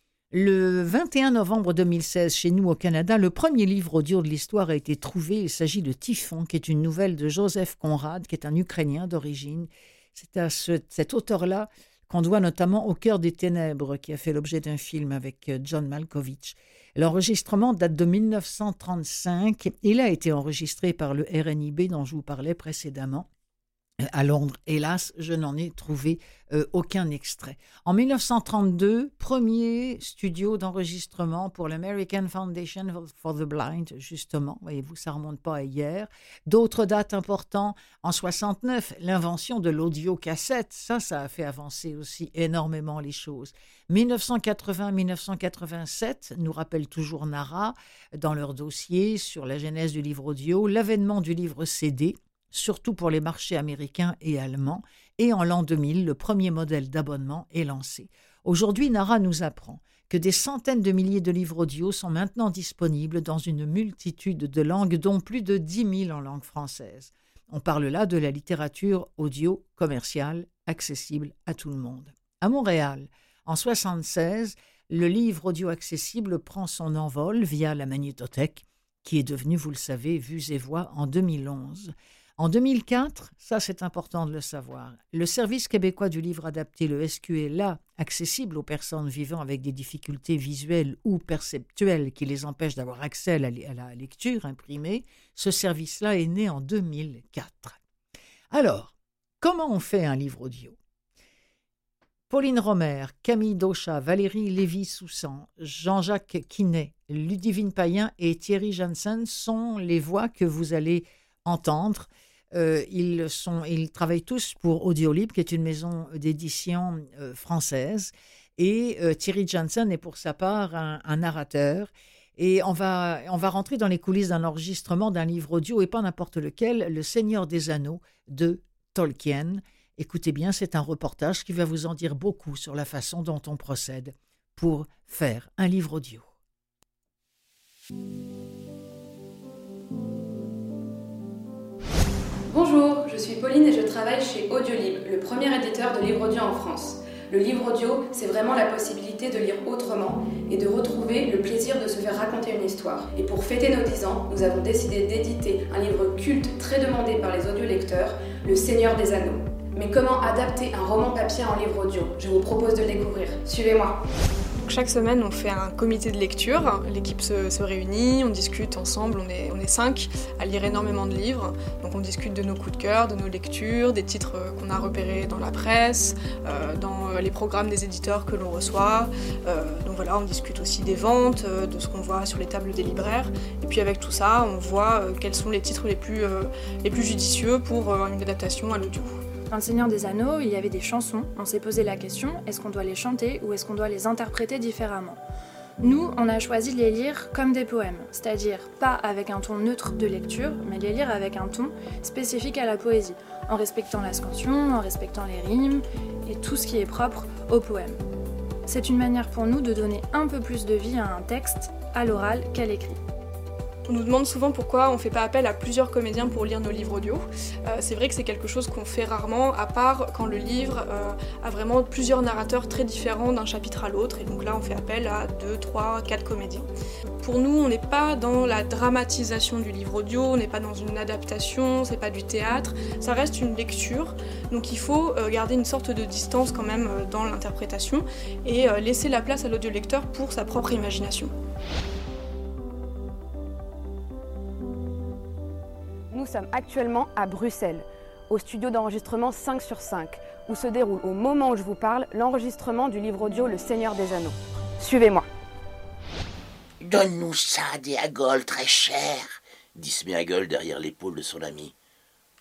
Speaker 1: Le vingt et un novembre deux mille seize, chez nous au Canada, le premier livre audio de l'histoire a été trouvé. Il s'agit de Typhon, qui est une nouvelle de Joseph Conrad, qui est un Ukrainien d'origine. C'est à ce, cet auteur-là qu'on doit notamment Au cœur des ténèbres, qui a fait l'objet d'un film avec John Malkovich. L'enregistrement date de dix-neuf cent trente-cinq. Il a été enregistré par le R N I B dont je vous parlais précédemment. À Londres, hélas, je n'en ai trouvé euh, aucun extrait. En dix-neuf cent trente-deux, premier studio d'enregistrement pour l'American Foundation for the Blind, justement. Voyez-vous, ça ne remonte pas à hier. D'autres dates importantes. En soixante-neuf, l'invention de l'audio-cassette. Ça, ça a fait avancer aussi énormément les choses. dix-neuf cent quatre-vingts dix-neuf cent quatre-vingt-sept nous rappelle toujours Nara dans leur dossier sur la genèse du livre audio, l'avènement du livre C D, surtout pour les marchés américains et allemands, et en l'an deux mille, le premier modèle d'abonnement est lancé. Aujourd'hui, Nara nous apprend que des centaines de milliers de livres audio sont maintenant disponibles dans une multitude de langues, dont plus de dix mille en langue française. On parle là de la littérature audio commerciale, accessible à tout le monde. À Montréal, en soixante-seize, le livre audio accessible prend son envol via la magnétothèque, qui est devenue, vous le savez, Vues et Voix en deux mille onze. En deux mille quatre, ça c'est important de le savoir, le Service québécois du livre adapté, le S Q L A, accessible aux personnes vivant avec des difficultés visuelles ou perceptuelles qui les empêchent d'avoir accès à la, à la lecture imprimée, ce service-là est né en deux mille quatre. Alors, comment on fait un livre audio? Pauline Romer, Camille Dauchat, Valérie Lévy-Soussan, Jean-Jacques Quinet, Ludivine Payen et Thierry Janssen sont les voix que vous allez entendre. Euh, ils, sont, ils travaillent tous pour Audiolib, qui est une maison d'édition euh, française. Et euh, Thierry Janssen est pour sa part un, un narrateur. Et on va, on va rentrer dans les coulisses d'un enregistrement d'un livre audio, et pas n'importe lequel, Le Seigneur des Anneaux de Tolkien. Écoutez bien, c'est un reportage qui va vous en dire beaucoup sur la façon dont on procède pour faire un livre audio.
Speaker 9: Bonjour, je suis Pauline et je travaille chez Audiolib, le premier éditeur de livres audio en France. Le livre audio, c'est vraiment la possibilité de lire autrement et de retrouver le plaisir de se faire raconter une histoire. Et pour fêter nos dix ans, nous avons décidé d'éditer un livre culte très demandé par les audiolecteurs, Le Seigneur des Anneaux. Mais comment adapter un roman papier en livre audio? Je vous propose de le découvrir. Suivez-moi.
Speaker 10: Donc chaque semaine on fait un comité de lecture, l'équipe se, se réunit, on discute ensemble, on est, on est cinq à lire énormément de livres. Donc on discute de nos coups de cœur, de nos lectures, des titres qu'on a repérés dans la presse, euh, dans les programmes des éditeurs que l'on reçoit. Euh, donc voilà, on discute aussi des ventes, euh, de ce qu'on voit sur les tables des libraires. Et puis avec tout ça, on voit euh, quels sont les titres les plus, euh, les plus judicieux pour euh, une adaptation à l'audio.
Speaker 11: Dans Le Seigneur des Anneaux, il y avait des chansons. On s'est posé la question, est-ce qu'on doit les chanter ou est-ce qu'on doit les interpréter différemment ? Nous, on a choisi de les lire comme des poèmes, c'est-à-dire pas avec un ton neutre de lecture, mais les lire avec un ton spécifique à la poésie, en respectant la scansion, en respectant les rimes et tout ce qui est propre au poème. C'est une manière pour nous de donner un peu plus de vie à un texte, à l'oral qu'à l'écrit.
Speaker 10: On nous demande souvent pourquoi on ne fait pas appel à plusieurs comédiens pour lire nos livres audio. Euh, c'est vrai que c'est quelque chose qu'on fait rarement, à part quand le livre euh, a vraiment plusieurs narrateurs très différents d'un chapitre à l'autre, et donc là on fait appel à deux, trois, quatre comédiens. Pour nous, on n'est pas dans la dramatisation du livre audio, on n'est pas dans une adaptation, c'est pas du théâtre, ça reste une lecture, donc il faut euh, garder une sorte de distance quand même euh, dans l'interprétation et euh, laisser la place à l'audiolecteur pour sa propre imagination.
Speaker 12: Nous sommes actuellement à Bruxelles, au studio d'enregistrement cinq sur cinq, où se déroule au moment où je vous parle l'enregistrement du livre audio Le Seigneur des Anneaux. Suivez-moi.
Speaker 13: Donne-nous ça, Déagol, très cher, dit Sméagol derrière l'épaule de son ami. Pourquoi ?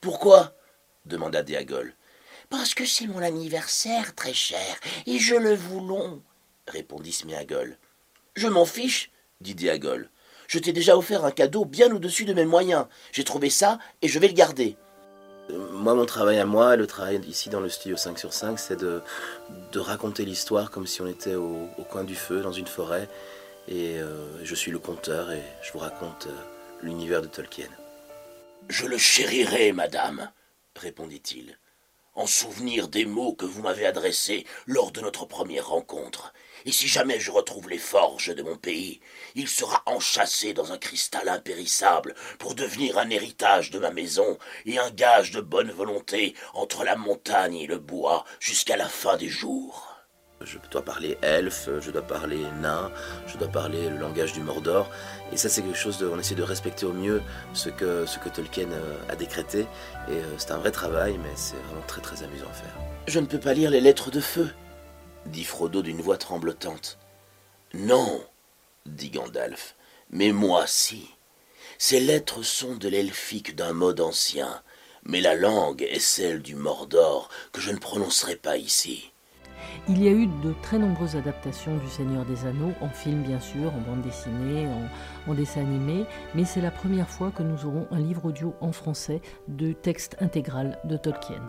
Speaker 13: demanda Déagol. Parce que c'est mon anniversaire, très cher, et je le voulons, répondit Sméagol. Je m'en fiche, dit Déagol. Je t'ai déjà offert un cadeau bien au-dessus de mes moyens. J'ai trouvé ça et je vais le garder. Moi, mon travail à moi, le travail ici dans le studio cinq sur cinq, c'est de, de raconter l'histoire comme si on était au, au coin du feu, dans une forêt. Et euh, je suis le conteur et je vous raconte euh, l'univers de Tolkien. Je le chérirai, madame, répondit-il, en souvenir des mots que vous m'avez adressés lors de notre première rencontre. Et si jamais je retrouve les forges de mon pays, il sera enchâssé dans un cristal impérissable pour devenir un héritage de ma maison et un gage de bonne volonté entre la montagne et le bois jusqu'à la fin des jours. Je dois parler elfe, je dois parler nain, je dois parler le langage du Mordor. Et ça, c'est quelque chose de, on essaie de respecter au mieux ce que, ce que Tolkien a décrété. Et c'est un vrai travail, mais c'est vraiment très très amusant à faire. Je ne peux pas lire les lettres de feu, dit Frodo d'une voix tremblotante. Non, dit Gandalf, mais moi si. Ces lettres sont de l'elfique d'un mode ancien, mais la langue est celle du Mordor que je ne prononcerai pas ici.
Speaker 14: Il y a eu de très nombreuses adaptations du Seigneur des Anneaux, en film bien sûr, en bande dessinée, en, en dessin animé, mais c'est la première fois que nous aurons un livre audio en français de texte intégral de Tolkien.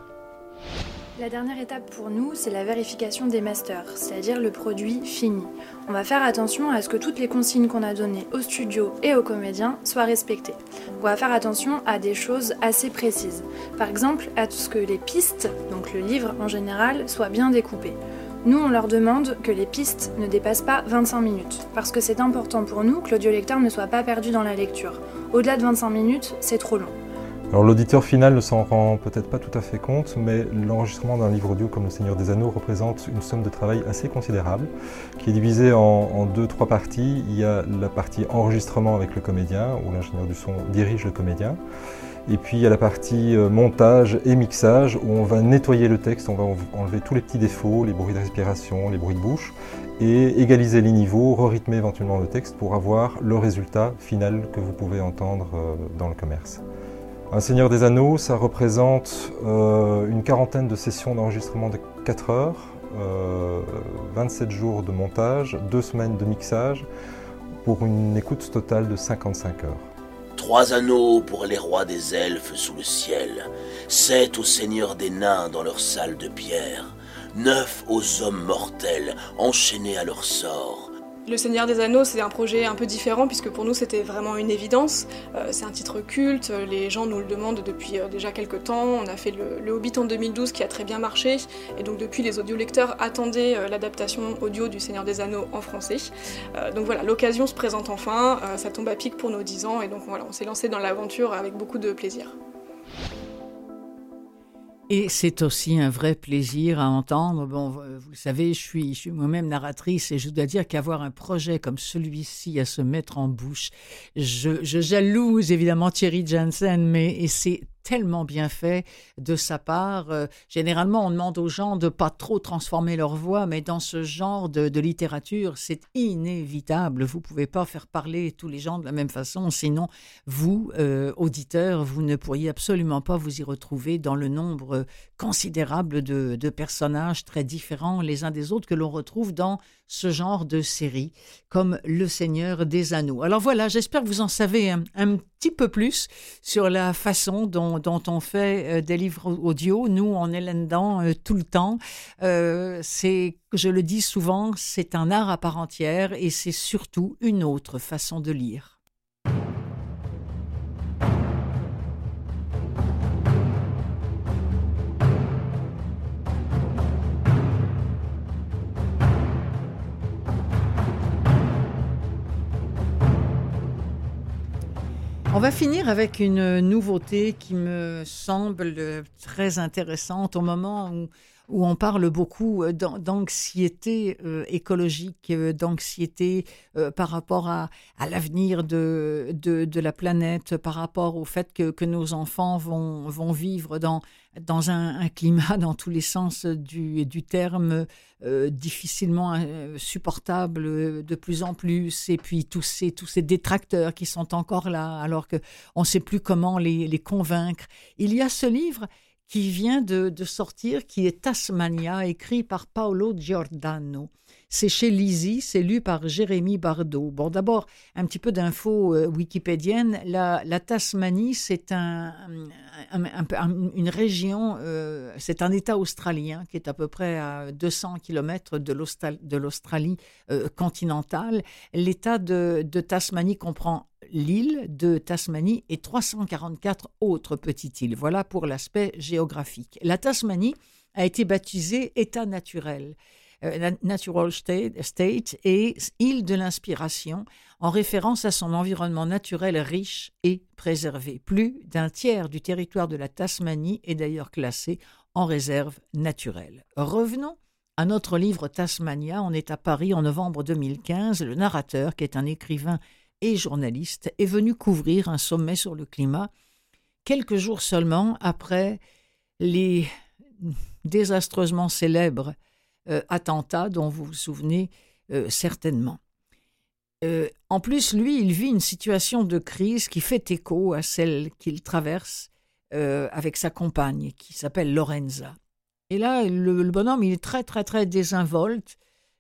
Speaker 11: La dernière étape pour nous, c'est la vérification des masters, c'est-à-dire le produit fini. On va faire attention à ce que toutes les consignes qu'on a données au studio et aux comédiens soient respectées. On va faire attention à des choses assez précises. Par exemple, à tout ce que les pistes, donc le livre en général, soient bien découpées. Nous, on leur demande que les pistes ne dépassent pas vingt-cinq minutes, parce que c'est important pour nous que l'audiolecteur ne soit pas perdu dans la lecture. Au-delà de vingt-cinq minutes, c'est trop long.
Speaker 15: Alors l'auditeur final ne s'en rend peut-être pas tout à fait compte, mais l'enregistrement d'un livre audio comme Le Seigneur des Anneaux représente une somme de travail assez considérable, qui est divisée en, en deux, trois parties. Il y a la partie enregistrement avec le comédien, où l'ingénieur du son dirige le comédien. Et puis il y a la partie montage et mixage, où on va nettoyer le texte, on va enlever tous les petits défauts, les bruits de respiration, les bruits de bouche, et égaliser les niveaux, re-rythmer éventuellement le texte pour avoir le résultat final que vous pouvez entendre dans le commerce. Un Seigneur des Anneaux, ça représente euh, une quarantaine de sessions d'enregistrement de quatre heures, euh, vingt-sept jours de montage, deux semaines de mixage, pour une écoute totale de cinquante-cinq heures.
Speaker 13: Trois anneaux pour les rois des elfes sous le ciel, sept aux seigneurs des nains dans leur salle de pierre, neuf aux hommes mortels enchaînés à leur sort.
Speaker 10: Le Seigneur des Anneaux, c'est un projet un peu différent puisque pour nous c'était vraiment une évidence. Euh, c'est un titre culte, les gens nous le demandent depuis euh, déjà quelques temps. On a fait le, le Hobbit en deux mille douze qui a très bien marché et donc depuis les audiolecteurs attendaient euh, l'adaptation audio du Seigneur des Anneaux en français. Euh, donc voilà, l'occasion se présente enfin, euh, ça tombe à pic pour nos dix ans et donc voilà, on s'est lancé dans l'aventure avec beaucoup de plaisir.
Speaker 1: Et c'est aussi un vrai plaisir à entendre. Bon, vous le savez, je suis, je suis moi-même narratrice et je dois dire qu'avoir un projet comme celui-ci à se mettre en bouche, je, je jalouse évidemment Thierry Janssen, mais et c'est tellement bien fait de sa part. Euh, généralement, on demande aux gens de pas trop transformer leur voix, mais dans ce genre de, de littérature, c'est inévitable. Vous pouvez pas faire parler tous les gens de la même façon, sinon vous, euh, auditeurs, vous ne pourriez absolument pas vous y retrouver dans le nombre considérable de, de personnages très différents les uns des autres que l'on retrouve dans ce genre de série, comme Le Seigneur des Anneaux. Alors voilà, j'espère que vous en savez un, un petit peu plus sur la façon dont, dont on fait euh, des livres audio. Nous, on est là-dedans euh, tout le temps. Euh, c'est, je le dis souvent, c'est un art à part entière et c'est surtout une autre façon de lire. On va finir avec une nouveauté qui me semble très intéressante au moment où, où on parle beaucoup d'anxiété euh, écologique, d'anxiété euh, par rapport à, à l'avenir de, de, de la planète, par rapport au fait que, que nos enfants vont, vont vivre dans, dans un, un climat, dans tous les sens du, du terme, euh, difficilement euh, supportable de plus en plus, et puis tous ces, tous ces détracteurs qui sont encore là, alors qu'on ne sait plus comment les, les convaincre. Il y a ce livre qui vient de, de sortir, qui est Tasmania, écrit par Paolo Giordano. C'est chez Lizzie, c'est lu par Jérémy Bardot. Bon, d'abord, un petit peu d'infos euh, wikipédiennes. La, la Tasmanie, c'est un, un, un, un, une région, euh, c'est un État australien qui est à peu près à deux cents kilomètres de l'Austal- de l'Australie euh, continentale. L'État de, de Tasmanie comprend l'île de Tasmanie et trois cent quarante-quatre autres petites îles. Voilà pour l'aspect géographique. La Tasmanie a été baptisée État naturel. Euh, Natural State, State et île de l'inspiration, en référence à son environnement naturel riche et préservé. Plus d'un tiers du territoire de la Tasmanie est d'ailleurs classé en réserve naturelle. Revenons à notre livre Tasmania. On est à Paris en novembre deux mille quinze. Le narrateur, qui est un écrivain et journaliste, est venu couvrir un sommet sur le climat quelques jours seulement après les désastreusement célèbres Euh, attentat dont vous vous souvenez euh, certainement. Euh, en plus, lui, il vit une situation de crise qui fait écho à celle qu'il traverse euh, avec sa compagne, qui s'appelle Lorenza. Et là, le, le bonhomme, il est très, très, très désinvolte.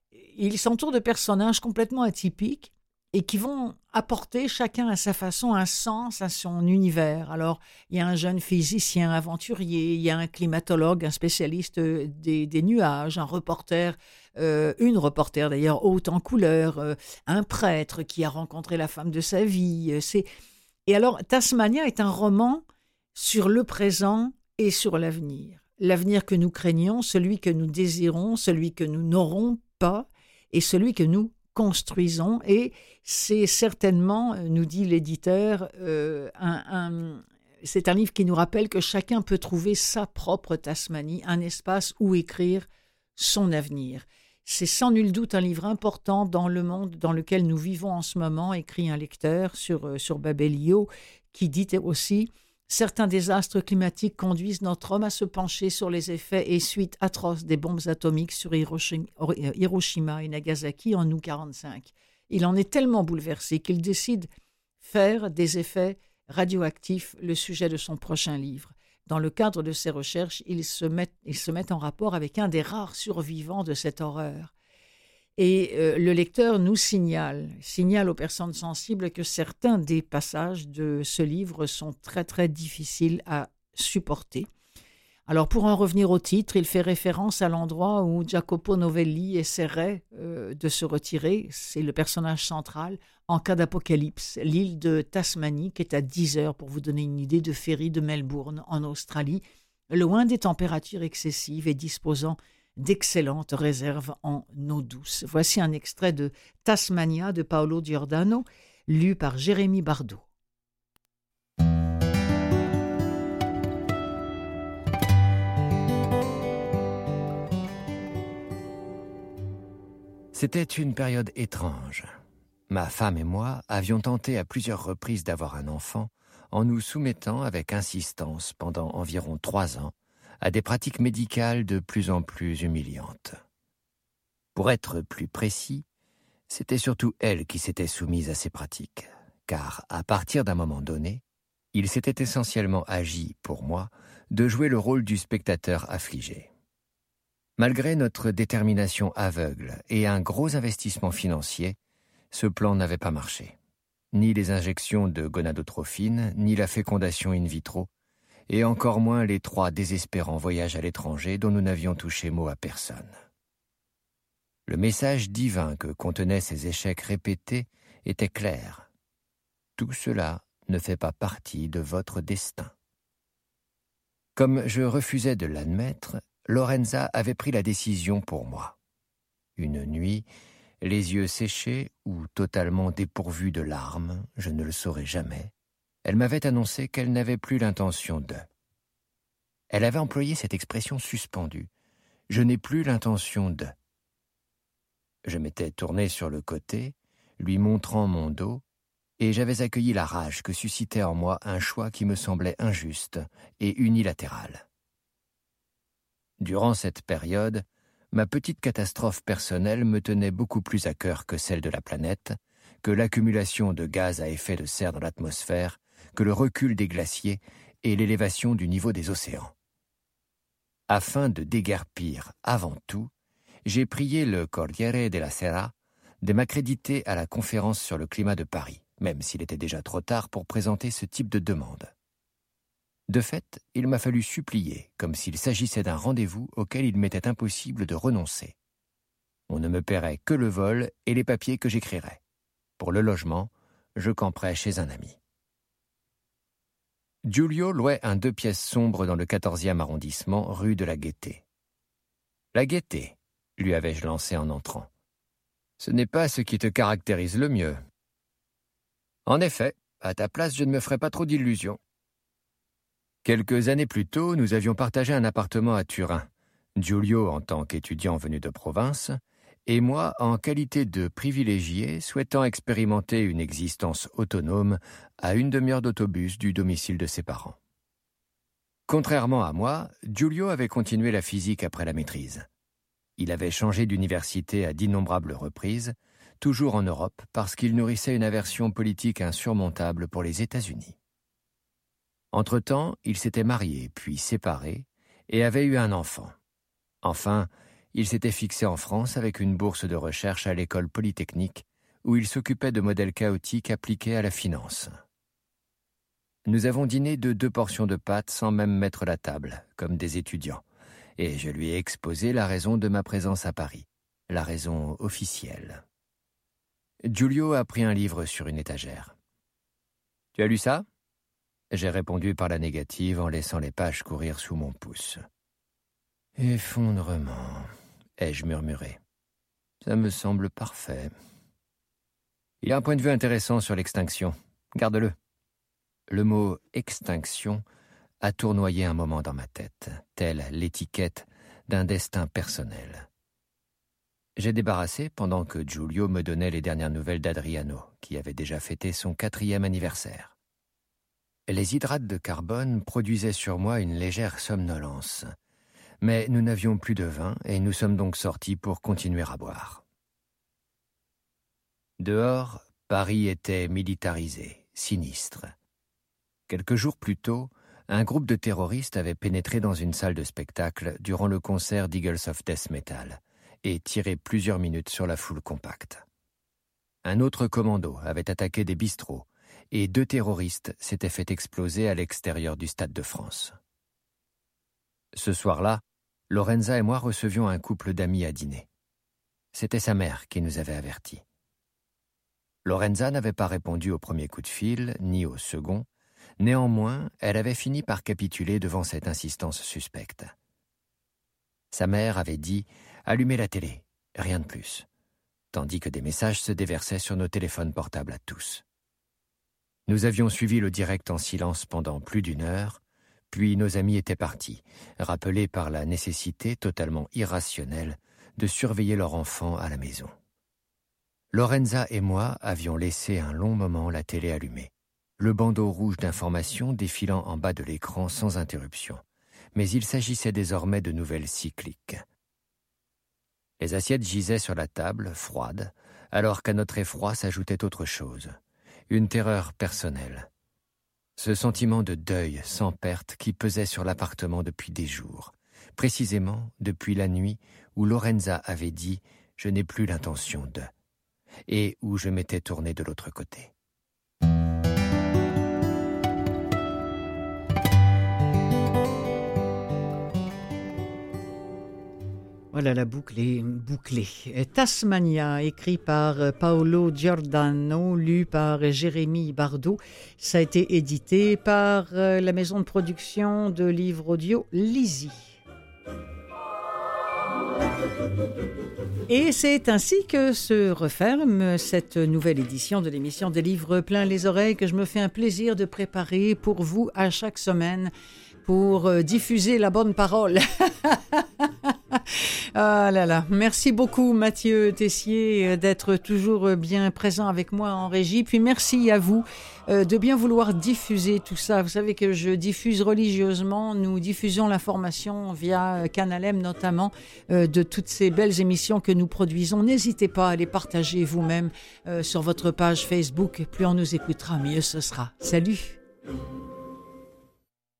Speaker 1: Il s'entoure de personnages complètement atypiques et qui vont apporter chacun à sa façon un sens à son univers. Alors, il y a un jeune physicien aventurier, il y a un climatologue, un spécialiste des, des nuages, un reporter, euh, une reporter d'ailleurs haute en couleur, euh, un prêtre qui a rencontré la femme de sa vie. C'est... Et alors, Tasmania est un roman sur le présent et sur l'avenir. L'avenir que nous craignons, celui que nous désirons, celui que nous n'aurons pas et celui que nous construisons, et c'est certainement, nous dit l'éditeur, euh, un, un, c'est un livre qui nous rappelle que chacun peut trouver sa propre Tasmanie, un espace où écrire son avenir. C'est sans nul doute un livre important dans le monde dans lequel nous vivons en ce moment, écrit un lecteur sur, sur Babelio, qui dit aussi « Certains désastres climatiques conduisent notre homme à se pencher sur les effets et suites atroces des bombes atomiques sur Hiroshima et Nagasaki en août quarante-cinq. Il en est tellement bouleversé qu'il décide faire des effets radioactifs le sujet de son prochain livre. Dans le cadre de ses recherches, il se met, il se met en rapport avec un des rares survivants de cette horreur. Et euh, le lecteur nous signale, signale aux personnes sensibles que certains des passages de ce livre sont très très difficiles à supporter. Alors pour en revenir au titre, il fait référence à l'endroit où Jacopo Novelli essaierait euh, de se retirer, c'est le personnage central, en cas d'apocalypse, l'île de Tasmanie, qui est à dix heures, pour vous donner une idée, de ferry de Melbourne en Australie, loin des températures excessives et disposant d'excellentes réserves en eau douce. Voici un extrait de Tasmania de Paolo Giordano, lu par Jérémy Bardot.
Speaker 16: C'était une période étrange. Ma femme et moi avions tenté à plusieurs reprises d'avoir un enfant en nous soumettant avec insistance pendant environ trois ans à des pratiques médicales de plus en plus humiliantes. Pour être plus précis, c'était surtout elle qui s'était soumise à ces pratiques, car à partir d'un moment donné, il s'était essentiellement agi, pour moi, de jouer le rôle du spectateur affligé. Malgré notre détermination aveugle et un gros investissement financier, ce plan n'avait pas marché. Ni les injections de gonadotrophine, ni la fécondation in vitro, et encore moins les trois désespérants voyages à l'étranger dont nous n'avions touché mot à personne. Le message divin que contenaient ces échecs répétés était clair. Tout cela ne fait pas partie de votre destin. Comme je refusais de l'admettre, Lorenza avait pris la décision pour moi. Une nuit, les yeux séchés ou totalement dépourvus de larmes, je ne le saurais jamais, elle m'avait annoncé qu'elle n'avait plus l'intention de. Elle avait employé cette expression suspendue. Je n'ai plus l'intention de. Je m'étais tourné sur le côté, lui montrant mon dos, et j'avais accueilli la rage que suscitait en moi un choix qui me semblait injuste et unilatéral. Durant cette période, ma petite catastrophe personnelle me tenait beaucoup plus à cœur que celle de la planète, que l'accumulation de gaz à effet de serre dans l'atmosphère, que le recul des glaciers et l'élévation du niveau des océans. Afin de déguerpir avant tout, j'ai prié le Corriere della Sera de m'accréditer à la conférence sur le climat de Paris, même s'il était déjà trop tard pour présenter ce type de demande. De fait, il m'a fallu supplier, comme s'il s'agissait d'un rendez-vous auquel il m'était impossible de renoncer. On ne me paierait que le vol et les papiers que j'écrirais. Pour le logement, je camperais chez un ami. Giulio louait un deux pièces sombres dans le quatorzième arrondissement, rue de la Gaîté. « La Gaîté », lui avais-je lancé en entrant. « Ce n'est pas ce qui te caractérise le mieux. » En effet, à ta place, je ne me ferais pas trop d'illusions. Quelques années plus tôt, nous avions partagé un appartement à Turin, Giulio en tant qu'étudiant venu de province, et moi en qualité de privilégié souhaitant expérimenter une existence autonome à une demi-heure d'autobus du domicile de ses parents. Contrairement à moi, Giulio avait continué la physique après la maîtrise. Il avait changé d'université à d'innombrables reprises, toujours en Europe parce qu'il nourrissait une aversion politique insurmontable pour les États-Unis. Entre-temps, il s'était marié, puis séparé, et avait eu un enfant. Enfin, il s'était fixé en France avec une bourse de recherche à l'école polytechnique, où il s'occupait de modèles chaotiques appliqués à la finance. Nous avons dîné de deux portions de pâtes sans même mettre la table, comme des étudiants, et je lui ai exposé la raison de ma présence à Paris, la raison officielle. Giulio a pris un livre sur une étagère. « Tu as lu ça ?» J'ai répondu par la négative en laissant les pages courir sous mon pouce. « Effondrement, ai-je murmuré. Ça me semble parfait. Il y a un point de vue intéressant sur l'extinction. Garde-le. » Le mot « extinction » a tournoyé un moment dans ma tête, telle l'étiquette d'un destin personnel. J'ai débarrassé pendant que Giulio me donnait les dernières nouvelles d'Adriano, qui avait déjà fêté son quatrième anniversaire. Les hydrates de carbone produisaient sur moi une légère somnolence, mais nous n'avions plus de vin et nous sommes donc sortis pour continuer à boire. Dehors, Paris était militarisé, sinistre. Quelques jours plus tôt, un groupe de terroristes avait pénétré dans une salle de spectacle durant le concert d'Eagles of Death Metal et tiré plusieurs minutes sur la foule compacte. Un autre commando avait attaqué des bistrots et deux terroristes s'étaient fait exploser à l'extérieur du Stade de France. Ce soir-là, Lorenza et moi recevions un couple d'amis à dîner. C'était sa mère qui nous avait avertis. Lorenza n'avait pas répondu au premier coup de fil, ni au second. Néanmoins, elle avait fini par capituler devant cette insistance suspecte. Sa mère avait dit « Allumez la télé, rien de plus », tandis que des messages se déversaient sur nos téléphones portables à tous. Nous avions suivi le direct en silence pendant plus d'une heure, puis nos amis étaient partis, rappelés par la nécessité totalement irrationnelle de surveiller leur enfant à la maison, Lorenza et moi avions laissé un long moment la télé allumée, le bandeau rouge d'information défilant en bas de l'écran sans interruption. Mais il s'agissait désormais de nouvelles cycliques. Les assiettes gisaient sur la table, froides, alors qu'à notre effroi s'ajoutait autre chose, une terreur personnelle. Ce sentiment de deuil sans perte qui pesait sur l'appartement depuis des jours, précisément depuis la nuit où Lorenza avait dit « je n'ai plus l'intention de » et où je m'étais tourné de l'autre côté.
Speaker 1: Voilà, la boucle est bouclée. Tasmania, écrit par Paolo Giordano, lu par Jérémy Bardot. Ça a été édité par la maison de production de livres audio Lizzie. Et c'est ainsi que se referme cette nouvelle édition de l'émission des livres plein les oreilles que je me fais un plaisir de préparer pour vous à chaque semaine pour diffuser la bonne parole. Ah là là, merci beaucoup Mathieu Tessier d'être toujours bien présent avec moi en régie. Puis merci à vous de bien vouloir diffuser tout ça. Vous savez que je diffuse religieusement, nous diffusons l'information via Canal M notamment de toutes ces belles émissions que nous produisons. N'hésitez pas à les partager vous-même sur votre page Facebook. Plus on nous écoutera, mieux ce sera. Salut!